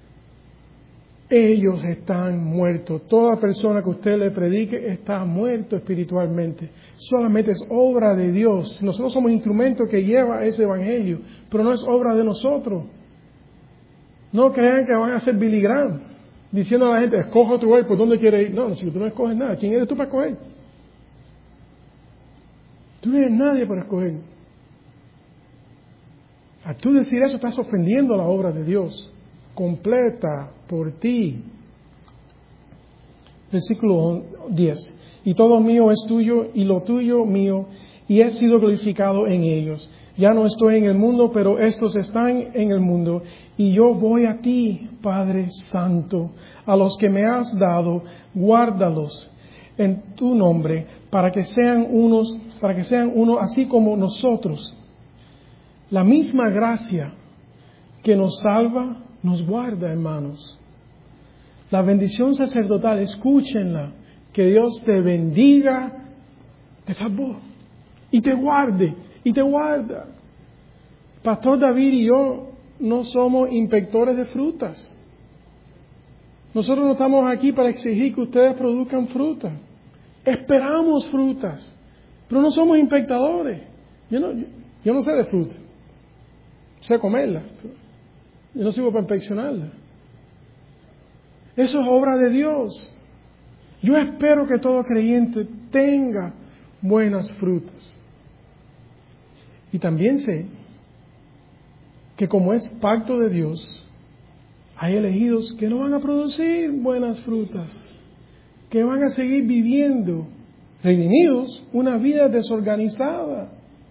Ellos están muertos. Toda persona que usted le predique está muerto espiritualmente. Solamente es obra de Dios. Nosotros somos instrumentos que lleva ese evangelio, pero no es obra de nosotros. No crean que van a ser Billy Graham, diciendo a la gente, escoja tu way, ¿por dónde quieres ir? No, si tú no escoges nada, ¿quién eres tú para escoger? Tú no eres nadie para escoger. Al tú decir eso, estás ofendiendo la obra de Dios, completa por ti. Versículo diez. Y todo mío es tuyo, y lo tuyo mío, y he sido glorificado en ellos. Ya no estoy en el mundo, pero estos están en el mundo, y yo voy a ti, Padre Santo. A los que me has dado, guárdalos en tu nombre, para que sean unos, para que sean uno así como nosotros. La misma gracia que nos salva, nos guarda, hermanos. La bendición sacerdotal, escúchenla, que Dios te bendiga, te salvó, y te guarde, y te guarda. Pastor David y yo no somos inspectores de frutas. Nosotros no estamos aquí para exigir que ustedes produzcan frutas. Esperamos frutas, pero no somos inspectadores. Yo no, yo, yo no sé de frutas. Sé comerla. Yo no sirvo para inspeccionarla. Eso es obra de Dios. Yo espero que todo creyente tenga buenas frutas. Y también sé que como es pacto de Dios, hay elegidos que no van a producir buenas frutas, que van a seguir viviendo, redimidos, una vida desorganizada,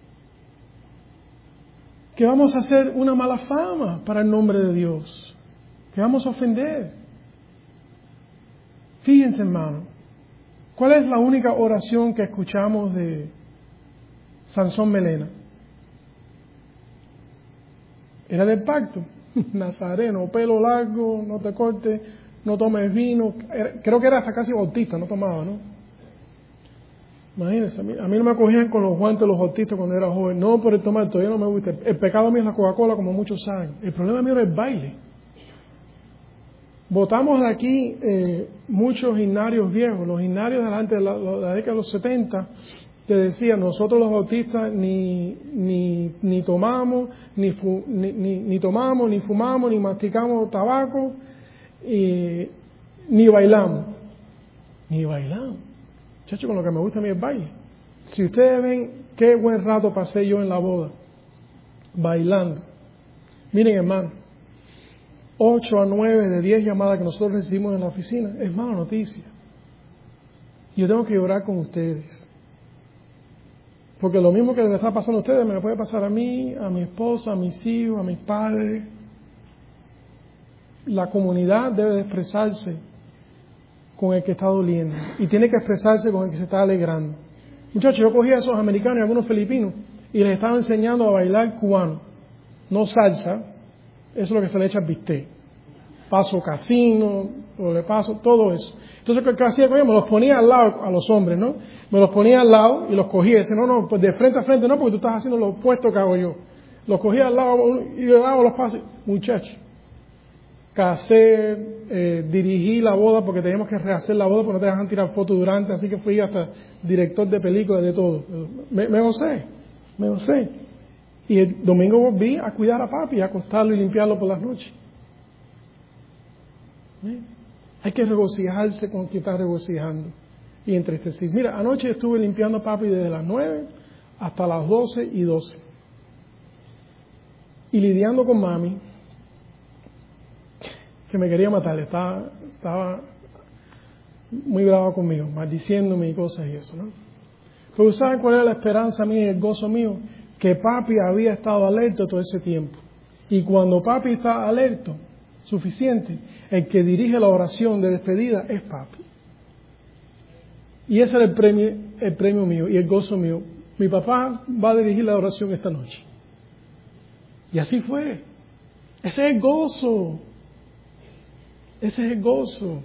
que vamos a hacer una mala fama para el nombre de Dios, que vamos a ofender. Fíjense, hermano, ¿cuál es la única oración que escuchamos de Sansón Melena? Era del pacto. Nazareno, pelo largo, no te cortes, no tomes vino. Era, creo que era hasta casi bautista, no tomaba, ¿no? Imagínense, a mí, a mí no me cogían con los guantes los autistas cuando era joven. No por el tomar, todavía no me gusta. El pecado mío es la Coca-Cola, como muchos saben. El problema mío era el baile. Botamos de aquí eh, muchos gimnarios viejos. Los gimnarios delante de la, de la década de los setenta, que decían, nosotros los autistas ni, ni, ni tomamos, ni, fu, ni, ni, ni tomamos, ni fumamos, ni masticamos tabaco, y, ni bailamos. Ni bailamos. Chacho, con lo que me gusta a mí es baile. Si ustedes ven qué buen rato pasé yo en la boda, bailando. Miren, hermano, ocho a nueve de diez llamadas que nosotros recibimos en la oficina, es mala noticia. Yo tengo que llorar con ustedes. Porque lo mismo que les está pasando a ustedes, me lo puede pasar a mí, a mi esposa, a mis hijos, a mis padres. La comunidad debe de expresarse con el que está doliendo y tiene que expresarse con el que se está alegrando. Muchachos, yo cogía a esos americanos y algunos filipinos y les estaba enseñando a bailar cubano, no salsa, eso es lo que se le echa al bistec, paso casino, o le paso, todo eso. Entonces, ¿qué hacía con ellos? Me los ponía al lado a los hombres, ¿no? Me los ponía al lado y los cogía y decía, no, no, pues de frente a frente no, porque tú estás haciendo lo opuesto que hago yo. Los cogía al lado y le daba los pasos. Muchachos, casé, eh, dirigí la boda porque teníamos que rehacer la boda porque no te dejan tirar fotos durante, así que fui hasta director de película, de todo. Me, me gocé, me gocé. Y el domingo volví a cuidar a papi, a acostarlo y limpiarlo por las noches. ¿Eh? Hay que regocijarse con quien está regocijando y entristecerse. Mira, anoche estuve limpiando a papi desde las nueve hasta las doce y doce. Y lidiando con mami, que me quería matar, estaba, estaba muy brava conmigo, maldiciéndome y cosas y eso, ¿no? Pero ¿saben cuál era la esperanza mía y el gozo mío? Que papi había estado alerta todo ese tiempo. Y cuando papi está alerta, suficiente, el que dirige la oración de despedida es papi. Y ese era el premio, el premio mío y el gozo mío. Mi papá va a dirigir la oración esta noche. Y así fue. Ese es el gozo. Ese es el gozo.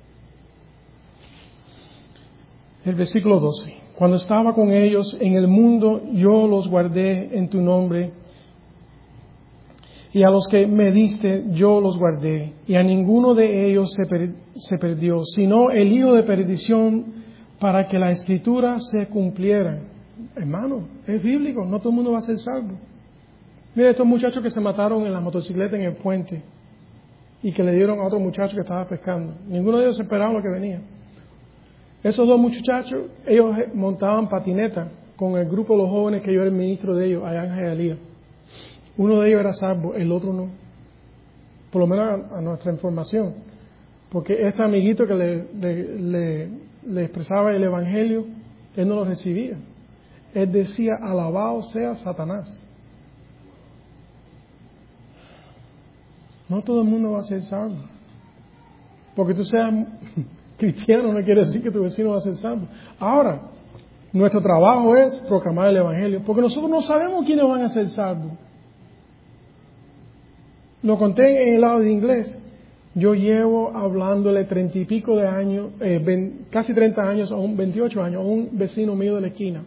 El versículo doce. Cuando estaba con ellos en el mundo, yo los guardé en tu nombre. Y a los que me diste, yo los guardé. Y a ninguno de ellos se, per- se perdió, sino el hijo de perdición, para que la escritura se cumpliera. Hermano, es bíblico, no todo el mundo va a ser salvo. Mira estos muchachos que se mataron en la motocicleta en el puente y que le dieron a otro muchacho que estaba pescando. Ninguno de ellos esperaba lo que venía. Esos dos muchachos, ellos montaban patineta con el grupo de los jóvenes que yo era el ministro de ellos, allá en Hialeah. Uno de ellos era salvo, el otro no. Por lo menos a, a nuestra información. Porque este amiguito que le, le, le, le expresaba el evangelio, él no lo recibía. Él decía, alabado sea Satanás. No todo el mundo va a ser salvo. Porque tú seas cristiano no quiere decir que tu vecino va a ser salvo. Ahora, nuestro trabajo es proclamar el evangelio. Porque nosotros no sabemos quiénes van a ser salvos. Lo conté en el lado de inglés. Yo llevo hablándole treinta y pico de años, eh, ben, casi treinta años, a un veintiocho años, a un vecino mío de la esquina.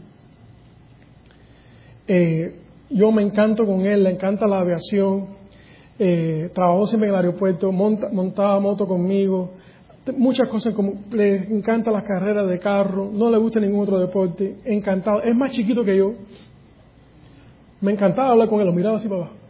Eh, yo me encanto con él, le encanta la aviación, eh, trabajó siempre en el aeropuerto, monta, montaba moto conmigo, muchas cosas, como le encantan las carreras de carro, no le gusta ningún otro deporte, encantado, es más chiquito que yo, me encantaba hablar con él, lo miraba así para abajo.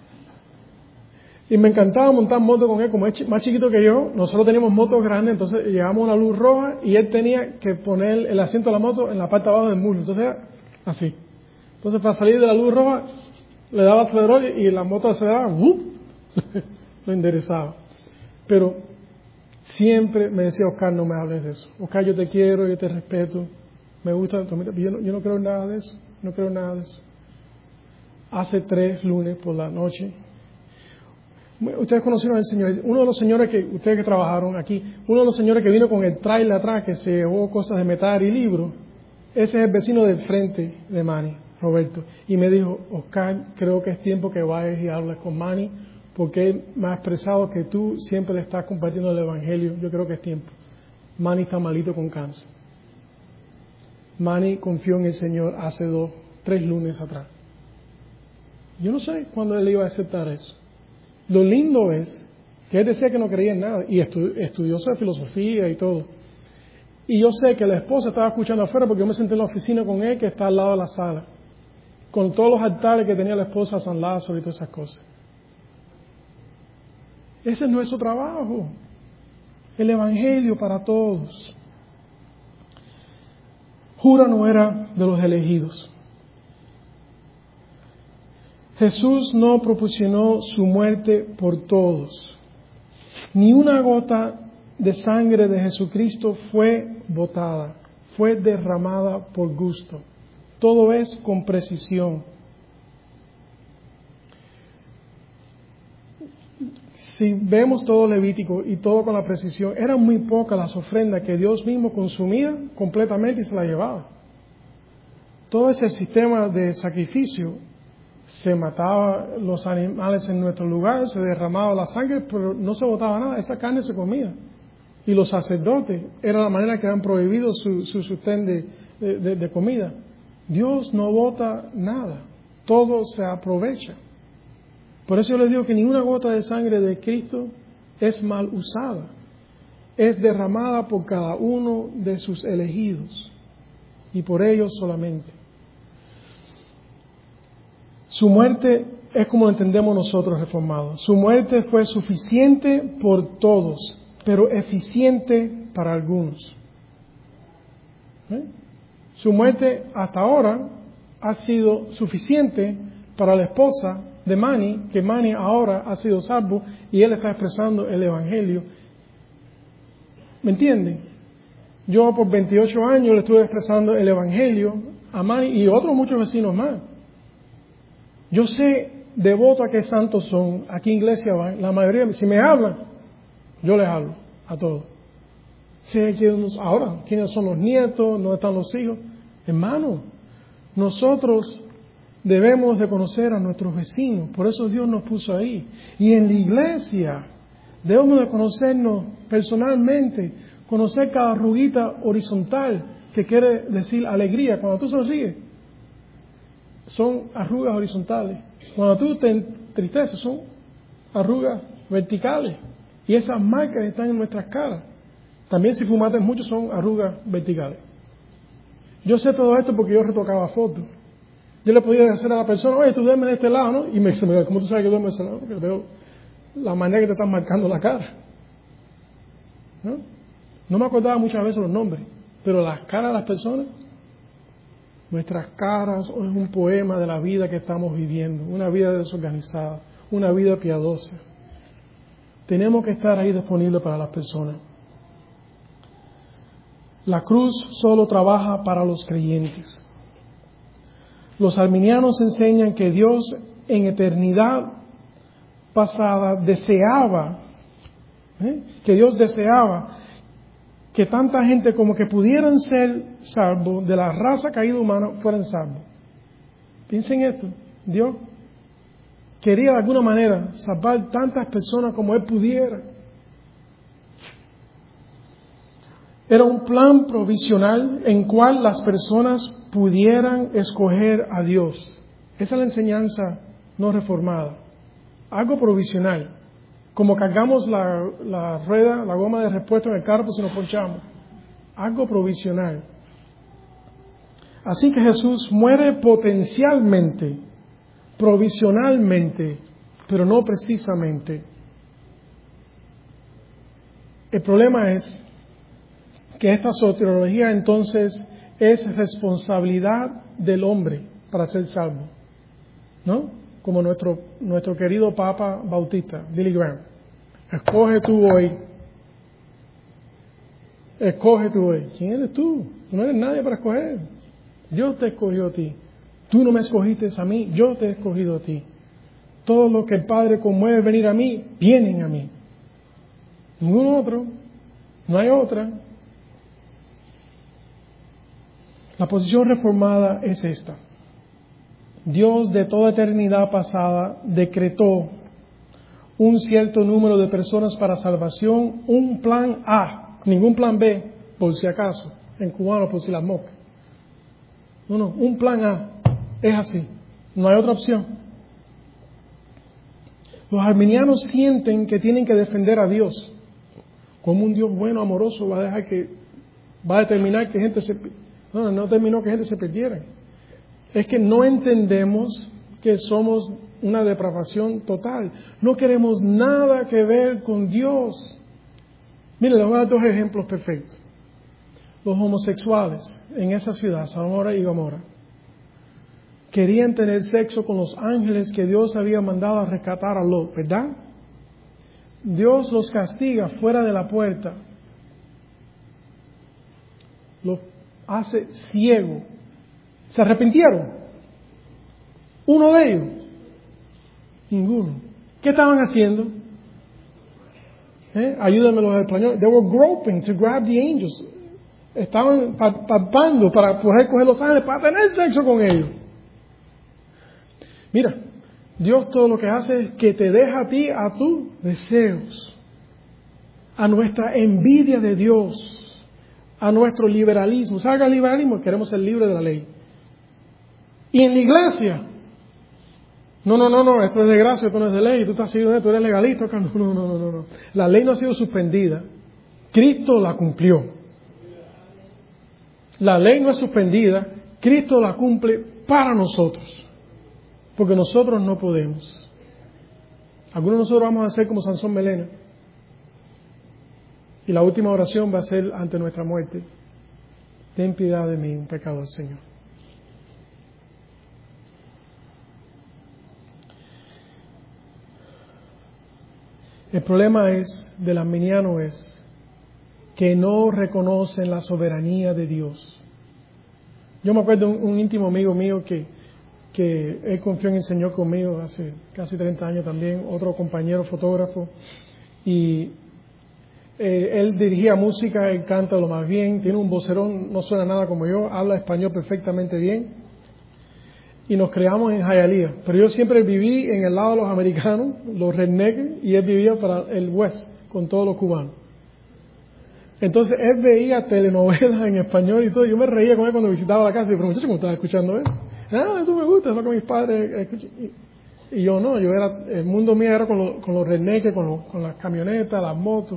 Y me encantaba montar moto con él, como es más chiquito que yo, nosotros teníamos motos grandes, entonces llegamos a una luz roja y él tenía que poner el asiento de la moto en la parte de abajo del muslo, entonces era así. Entonces para salir de la luz roja le daba acelerador y la moto aceleraba, ¡uh! Lo enderezaba. Pero siempre me decía, Oscar, no me hables de eso. Oscar, yo te quiero, yo te respeto, me gusta, yo no, yo no creo en nada de eso, no creo en nada de eso. Hace tres lunes por la noche, ustedes conocieron al señor, uno de los señores que, ustedes que trabajaron aquí, uno de los señores que vino con el trailer atrás, que se llevó cosas de metal y libros, ese es el vecino del frente de Manny, Roberto, y me dijo, Oscar, creo que es tiempo que vayas y hables con Manny, porque él me ha expresado que tú siempre le estás compartiendo el evangelio, yo creo que es tiempo. Manny está malito con cáncer. Manny confió en el Señor hace dos, tres lunes atrás. Yo no sé cuándo él iba a aceptar eso. Lo lindo es que él decía que no creía en nada y estu- estudió filosofía y todo. Y yo sé que la esposa estaba escuchando afuera porque yo me senté en la oficina con él, que está al lado de la sala, con todos los altares que tenía la esposa, San Lázaro y todas esas cosas. Ese es nuestro trabajo, el Evangelio para todos. Judas no era de los elegidos. Jesús no proporcionó su muerte por todos. Ni una gota de sangre de Jesucristo fue botada, fue derramada por gusto. Todo es con precisión. Si vemos todo Levítico y todo con la precisión, eran muy pocas las ofrendas que Dios mismo consumía completamente y se las llevaba. Todo ese sistema de sacrificio, se mataba los animales en nuestro lugar, se derramaba la sangre, pero no se botaba nada, esa carne se comía. Y los sacerdotes, era la manera que habían prohibido su, su sustén de, de, de comida. Dios no bota nada, todo se aprovecha. Por eso yo les digo que ninguna gota de sangre de Cristo es mal usada, es derramada por cada uno de sus elegidos y por ellos solamente. Su muerte es como lo entendemos nosotros reformados. Su muerte fue suficiente por todos, pero eficiente para algunos. ¿Eh? Su muerte hasta ahora ha sido suficiente para la esposa de Manny, que Manny ahora ha sido salvo y él está expresando el Evangelio. ¿Me entienden? Yo por veintiocho años le estuve expresando el Evangelio a Manny y otros muchos vecinos más. Yo sé devoto a qué santos son, a qué iglesia van, la mayoría, si me hablan, yo les hablo a todos. Sé quiénes, ahora, quiénes son los nietos, dónde están los hijos. Hermano, nosotros debemos de conocer a nuestros vecinos, por eso Dios nos puso ahí. Y en la iglesia debemos de conocernos personalmente, conocer cada arruguita horizontal, que quiere decir alegría. Cuando tú sonríes, son arrugas horizontales. Cuando tú te entristeces, son arrugas verticales. Y esas marcas están en nuestras caras. También si fumaste mucho son arrugas verticales. Yo sé todo esto porque yo retocaba fotos. Yo le podía decir a la persona, oye, tú duermes de este lado, ¿no? Y me dice, ¿cómo tú sabes que duermes de este lado? Porque veo la manera que te están marcando la cara. ¿No? No me acordaba muchas veces los nombres, pero las caras de las personas, nuestras caras es un poema de la vida que estamos viviendo, una vida desorganizada, una vida piadosa. Tenemos que estar ahí disponibles para las personas. La cruz solo trabaja para los creyentes. Los arminianos enseñan que Dios en eternidad pasada deseaba, ¿eh? que Dios deseaba que tanta gente como que pudieran ser salvos de la raza caída humana fueran salvos. Piensen esto, Dios quería de alguna manera salvar tantas personas como Él pudiera. Era un plan provisional en cual las personas pudieran escoger a Dios. Esa es la enseñanza no reformada. Algo provisional. Como cargamos la, la rueda, la goma de repuesto en el carro, pues si nos ponchamos. Algo provisional. Así que Jesús muere potencialmente, provisionalmente, pero no precisamente. El problema es que esta soteriología entonces es responsabilidad del hombre para ser salvo, ¿no? Como nuestro, nuestro querido Papa Bautista, Billy Graham. Escoge tú hoy. Escoge tú hoy. ¿Quién eres tú? Tú no eres nadie para escoger. Dios te escogió a ti. Tú no me escogiste a mí, yo te he escogido a ti. Todo lo que el Padre conmueve venir a mí, vienen a mí. Ningún otro. No hay otra. La posición reformada es esta. Dios de toda eternidad pasada decretó un cierto número de personas para salvación, un plan A, ningún plan B, por si acaso, en cubano por si las moscas. No, no, un plan A. Es así. No hay otra opción. Los arminianos sienten que tienen que defender a Dios. Como un Dios bueno, amoroso, va a dejar que, va a determinar que gente se, no, no determinó que gente se perdiera. Es que no entendemos que somos una depravación total. No queremos nada que ver con Dios. Miren, les voy a dar dos ejemplos perfectos. Los homosexuales en esa ciudad, Sodoma y Gomorra, querían tener sexo con los ángeles que Dios había mandado a rescatar a Lot, ¿verdad? Dios los castiga fuera de la puerta. Los hace ciego. ¿Se arrepintieron? ¿Uno de ellos? Ninguno. ¿Qué estaban haciendo? ¿Eh? Ayúdenme los españoles. They were groping to grab the angels. Estaban palpando para poder coger los ángeles para tener sexo con ellos. Mira, Dios todo lo que hace es que te deja a ti a tus deseos, a nuestra envidia de Dios, a nuestro liberalismo. ¿Sabes qué es el liberalismo? Queremos ser libres de la ley. Y en la iglesia, no, no, no, no, esto es de gracia, esto no es de ley, tú estás siguiendo, tú eres legalista. No, no, no, no, no. La ley no ha sido suspendida. Cristo la cumplió. La ley no es suspendida, Cristo la cumple para nosotros. Porque nosotros no podemos. Algunos de nosotros vamos a ser como Sansón Melena. Y la última oración va a ser ante nuestra muerte. Ten piedad de mí, un pecador, Señor. El problema es, del arminiano es, que no reconocen la soberanía de Dios. Yo me acuerdo de un, un íntimo amigo mío que, que él confió en el Señor conmigo hace casi treinta años también, otro compañero fotógrafo, y eh, él dirigía música, él canta lo más bien, tiene un vocerón, no suena nada como yo, habla español perfectamente bien, y nos creamos en Hialeah, pero yo siempre viví en el lado de los americanos, los rednecks, y él vivía para el west, con todos los cubanos. Entonces él veía telenovelas en español y todo. Yo me reía con él cuando visitaba la casa. Y yo, pero muchacho, ¿cómo estás escuchando eso? Ah, eso me gusta, es lo que mis padres escuchan. Y, y yo no, yo era, el mundo mío era con, lo, con los redneques, con, lo, con las camionetas, las motos.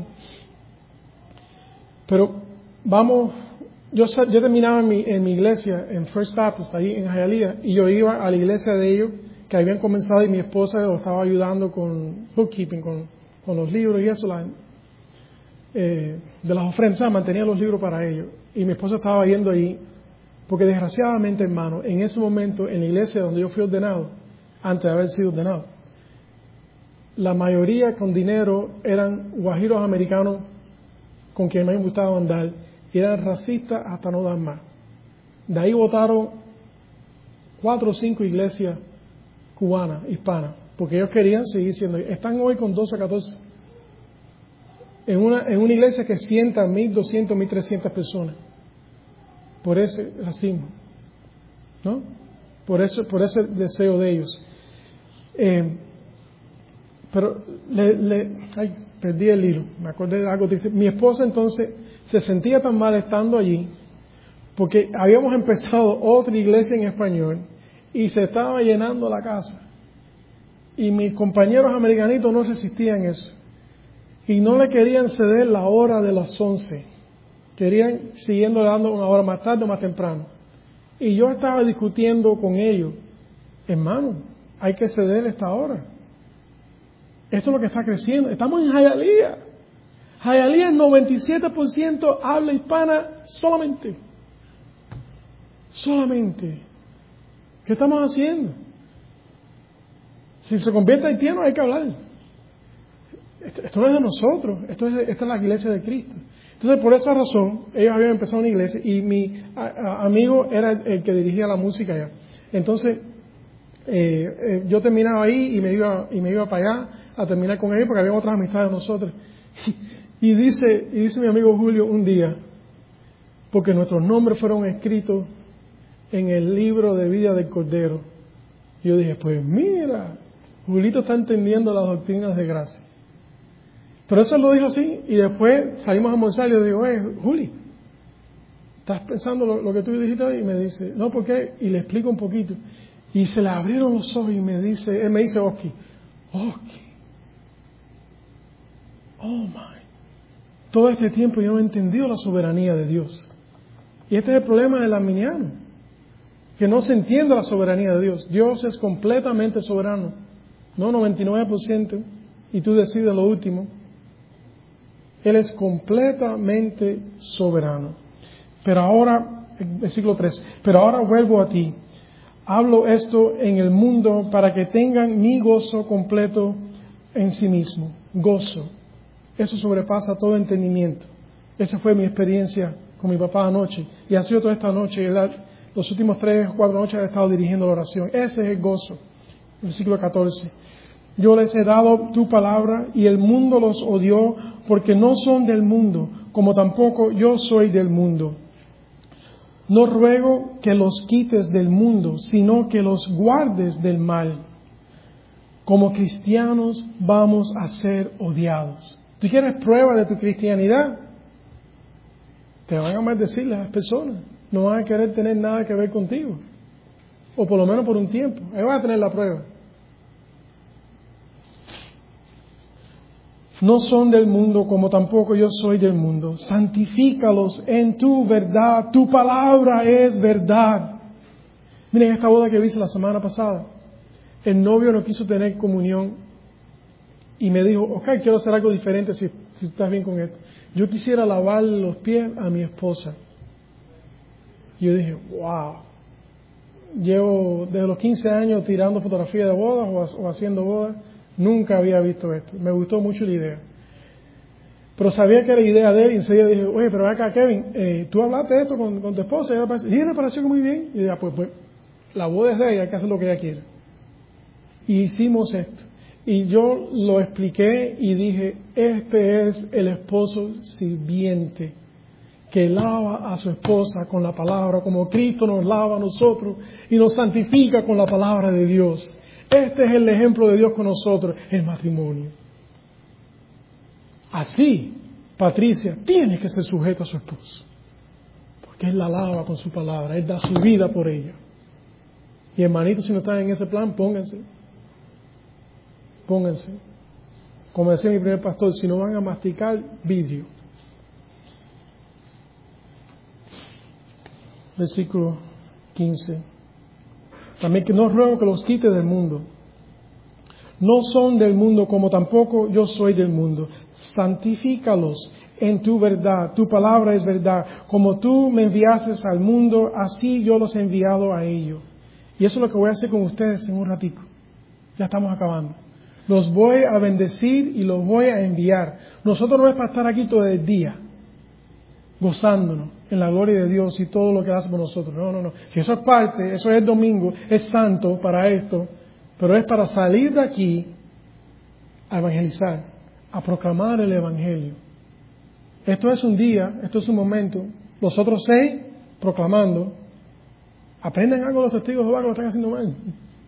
Pero vamos, yo, yo terminaba en mi, en mi iglesia, en First Baptist, ahí en Hialeah, y yo iba a la iglesia de ellos, que habían comenzado, y mi esposa lo estaba ayudando con bookkeeping, con, con los libros y eso, la, Eh, de las ofrendas, mantenía los libros para ellos, y mi esposa estaba yendo ahí, porque desgraciadamente, hermano, en ese momento, en la iglesia donde yo fui ordenado, antes de haber sido ordenado, la mayoría con dinero eran guajiros americanos con quienes me gustaba andar, y eran racistas hasta no dar más. De ahí votaron cuatro o cinco iglesias cubanas, hispanas, porque ellos querían seguir siendo, están hoy con doce o catorce En una, en una iglesia que sienta mil doscientas, mil trescientas personas, por ese racismo, ¿no? Por ese, por ese deseo de ellos. Eh, pero, le, le, ay, perdí el hilo, me acordé de algo triste. Mi esposa entonces se sentía tan mal estando allí, porque habíamos empezado otra iglesia en español, y se estaba llenando la casa. Y mis compañeros americanitos no resistían eso. Y no le querían ceder la hora de las once. Querían, siguiendo dando una hora más tarde o más temprano. Y yo estaba discutiendo con ellos. Hermano, hay que ceder esta hora. Esto es lo que está creciendo. Estamos en Hialeah. Hialeah, noventa y siete por ciento habla hispana solamente. Solamente. ¿Qué estamos haciendo? Si se convierte en haitiano, hay que hablar. Esto, esto no es de nosotros, esto es, esta es la iglesia de Cristo. Entonces, por esa razón, ellos habían empezado una iglesia y mi a, a, amigo era el, el que dirigía la música allá. Entonces, eh, eh, yo terminaba ahí y me iba y me iba para allá a terminar con ellos porque había otras amistades de nosotros. Y dice, y dice mi amigo Julio un día, porque nuestros nombres fueron escritos en el libro de vida del Cordero. Y yo dije, pues mira, Julito está entendiendo las doctrinas de gracia. Pero eso lo dijo así, y después salimos a almorzar y yo digo, eh, Juli, ¿estás pensando lo, lo que tú dijiste hoy? Y me dice, no, ¿por qué? Y le explico un poquito. Y se le abrieron los ojos y me dice, él me dice, Oski, Oski, oh my, todo este tiempo yo no he entendido la soberanía de Dios. Y este es el problema del arminiano, que no se entiende la soberanía de Dios. Dios es completamente soberano, no noventa y nueve por ciento, y tú decides lo último. Él es completamente soberano. Pero ahora, versículo tres, pero ahora vuelvo a ti. Hablo esto en el mundo para que tengan mi gozo completo en sí mismo. Gozo. Eso sobrepasa todo entendimiento. Esa fue mi experiencia con mi papá anoche. Y ha sido toda esta noche. Los últimos tres o cuatro noches he estado dirigiendo la oración. Ese es el gozo. Versículo catorce. Yo les he dado tu palabra y el mundo los odió porque no son del mundo, como tampoco yo soy del mundo. No ruego que los quites del mundo, sino que los guardes del mal. Como cristianos vamos a ser odiados. ¿Tú quieres prueba de tu cristianidad? Te van a maldecir las personas. No van a querer tener nada que ver contigo. O por lo menos por un tiempo. Ahí vas a tener la prueba. No son del mundo como tampoco yo soy del mundo. Santifícalos en tu verdad. Tu palabra es verdad. Miren esta boda que hice la semana pasada. El novio no quiso tener comunión y me dijo, ok, quiero hacer algo diferente si, si estás bien con esto. Yo quisiera lavar los pies a mi esposa. Y yo dije, wow. Llevo desde los quince años tirando fotografías de bodas o, o haciendo bodas. Nunca había visto esto. Me gustó mucho la idea. Pero sabía que era idea de él y enseguida dije, oye, pero acá Kevin, eh, tú hablaste de esto con, con tu esposa y ella parece, y me pareció muy bien. Y dije, ah, pues, pues la boda es de ella, hay que hacer lo que ella quiera. Y hicimos esto. Y yo lo expliqué y dije, este es el esposo sirviente que lava a su esposa con la palabra, como Cristo nos lava a nosotros y nos santifica con la palabra de Dios. Este es el ejemplo de Dios con nosotros, el matrimonio. Así, Patricia tiene que ser sujeta a su esposo, porque Él la lava con su palabra, Él da su vida por ella. Y hermanitos, si no están en ese plan, pónganse. Pónganse. Como decía mi primer pastor, si no van a masticar vidrio. Versículo quince. También que no ruego que los quite del mundo. No son del mundo como tampoco yo soy del mundo. Santifícalos en tu verdad. Tu palabra es verdad. Como tú me enviaste al mundo, así yo los he enviado a ellos. Y eso es lo que voy a hacer con ustedes en un ratico. Ya estamos acabando. Los voy a bendecir y los voy a enviar. Nosotros no es para estar aquí todo el día, gozándonos en la gloria de Dios y todo lo que hace por nosotros. No, no, no. Si eso es parte, eso es domingo, es santo para esto, pero es para salir de aquí a evangelizar, a proclamar el evangelio. Esto es un día, esto es un momento. Los otros seis, proclamando. Aprendan algo los testigos de Jehová que lo están haciendo mal.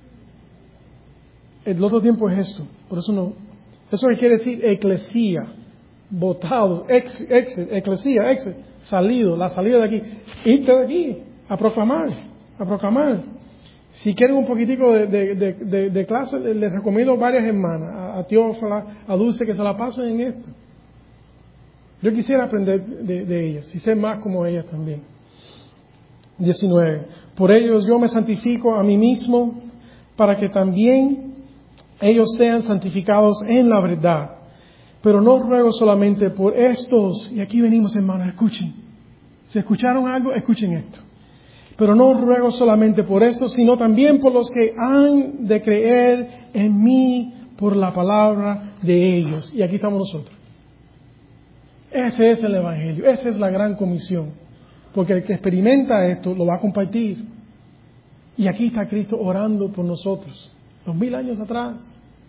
El otro tiempo es esto, por eso no. Eso quiere decir eclesía, votado, ex, ex, eclesía, ex, salido, la salida de aquí. Irte de aquí a proclamar, a proclamar. Si quieren un poquitico de, de, de, de, de clase, les recomiendo varias hermanas, a, a Teófala, a Dulce, que se la pasen en esto. Yo quisiera aprender de, de ellas y ser más como ellas también. diecinueve. Por ellos yo me santifico a mí mismo, para que también ellos sean santificados en la verdad. Pero no ruego solamente por estos, y aquí venimos hermanos, escuchen. Si escucharon algo, escuchen esto. Pero no ruego solamente por estos, sino también por los que han de creer en mí por la palabra de ellos. Y aquí estamos nosotros. Ese es el Evangelio, esa es la gran comisión. Porque el que experimenta esto lo va a compartir. Y aquí está Cristo orando por nosotros. Dos mil años atrás.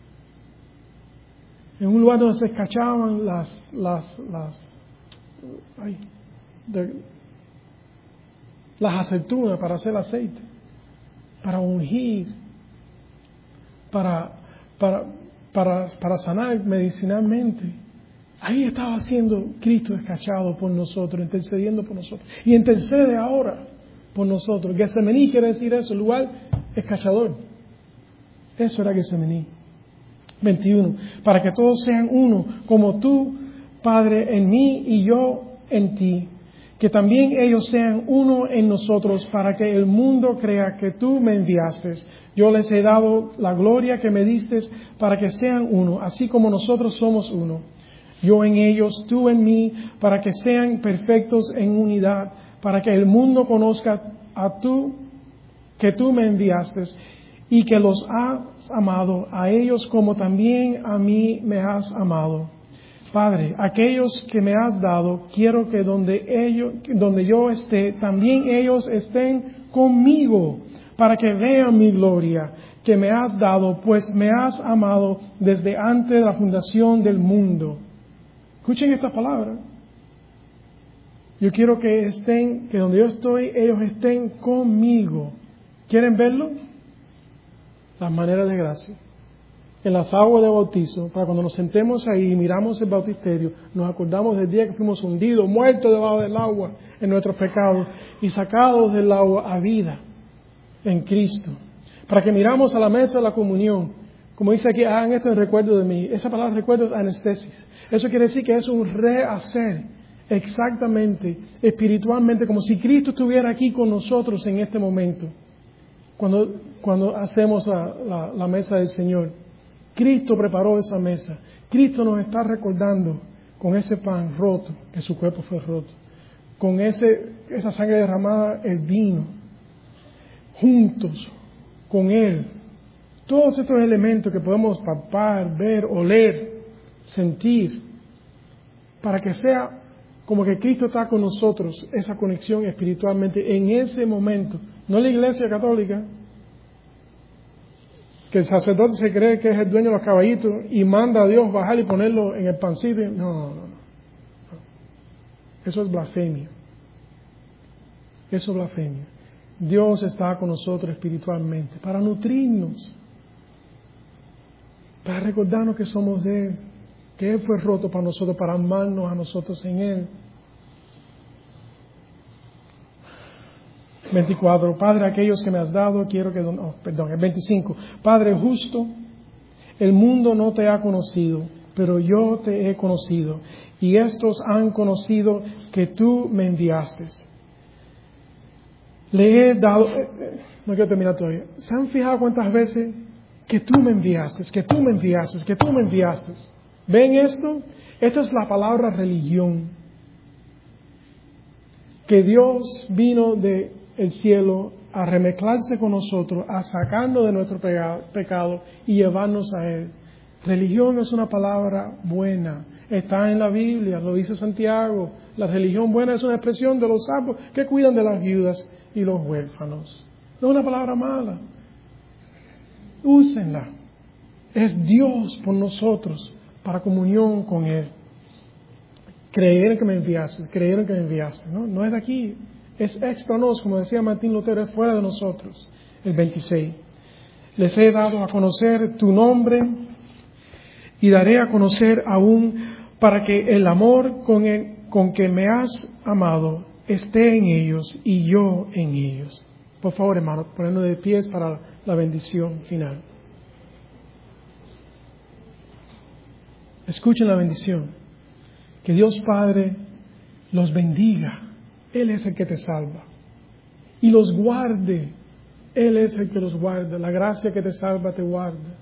En un lugar donde se escachaban las, las, las, ay, de, las aceitunas para hacer aceite, para ungir, para, para, para, para sanar medicinalmente. Ahí estaba siendo Cristo escachado por nosotros, intercediendo por nosotros. Y intercede ahora por nosotros. Getsemaní quiere decir eso, el lugar escachador. Eso era Getsemaní. veintiuno. Para que todos sean uno, como tú, Padre, en mí y yo en ti. Que también ellos sean uno en nosotros, para que el mundo crea que tú me enviaste. Yo les he dado la gloria que me diste, para que sean uno, así como nosotros somos uno. Yo en ellos, tú en mí, para que sean perfectos en unidad, para que el mundo conozca a tú, que tú me enviaste, y que los has amado a ellos como también a mí me has amado. Padre, aquellos que me has dado, quiero que donde ellos, donde yo esté, también ellos estén conmigo, para que vean mi gloria que me has dado, pues me has amado desde antes de la fundación del mundo. Escuchen esta palabra. Yo quiero que estén, que donde yo estoy, ellos estén conmigo. ¿Quieren verlo? Las maneras de gracia. En las aguas de bautizo, para cuando nos sentemos ahí y miramos el bautisterio, nos acordamos del día que fuimos hundidos, muertos debajo del agua en nuestros pecados y sacados del agua a vida en Cristo. Para que miramos a la mesa de la comunión, como dice aquí, hagan esto en recuerdo de mí. Esa palabra recuerdo es anestesis. Eso quiere decir que es un rehacer exactamente, espiritualmente, como si Cristo estuviera aquí con nosotros en este momento. Cuando, cuando hacemos la, la, la mesa del Señor. Cristo preparó esa mesa. Cristo nos está recordando con ese pan roto, que su cuerpo fue roto. Con ese, esa sangre derramada, el vino. Juntos con Él. Todos estos elementos que podemos palpar, ver, oler, sentir. Para que sea como que Cristo está con nosotros, esa conexión espiritualmente en ese momento. No la Iglesia Católica, que el sacerdote se cree que es el dueño de los caballitos y manda a Dios bajar y ponerlo en el pancito. No, no, no. Eso es blasfemia. Eso es blasfemia. Dios está con nosotros espiritualmente para nutrirnos, para recordarnos que somos de Él, que Él fue roto para nosotros, para amarnos a nosotros en Él. veinticuatro. Padre, aquellos que me has dado, quiero que... Oh, perdón, el veinticinco. Padre justo, el mundo no te ha conocido, pero yo te he conocido, y estos han conocido que tú me enviaste. Le he dado... Eh, eh, no quiero terminar todavía. ¿Se han fijado cuántas veces que tú me enviaste, que tú me enviaste, que tú me enviaste? ¿Ven esto? Esta es la palabra religión. Que Dios vino de el cielo a remezclarse con nosotros, a sacarnos de nuestro pecado y llevarnos a Él. Religión es una palabra buena, está en la Biblia, lo dice Santiago. La religión buena es una expresión de los sabios que cuidan de las viudas y los huérfanos. No es una palabra mala. Úsenla. Es Dios por nosotros, para comunión con Él. Creyeron que me enviaste, creyeron que me enviaste. No, no es de aquí. Es extra nos, como decía Martín Lutero, es fuera de nosotros. El veintiséis. Les he dado a conocer tu nombre y daré a conocer aún para que el amor con, el, con que me has amado esté en ellos y yo en ellos. Por favor, hermanos, poniendo de pies para la bendición final. Escuchen la bendición. Que Dios Padre los bendiga. Él es el que te salva. Y los guarde. Él es el que los guarda. La gracia que te salva te guarda.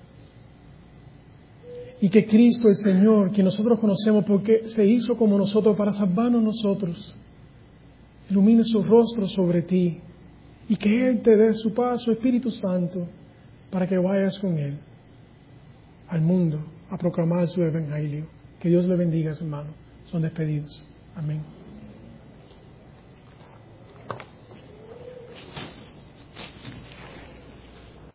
Y que Cristo el Señor, que nosotros conocemos porque se hizo como nosotros para salvarnos nosotros, ilumine su rostro sobre ti. Y que Él te dé su paz, su Espíritu Santo, para que vayas con Él al mundo a proclamar su evangelio. Que Dios le bendiga, hermano. Son despedidos. Amén.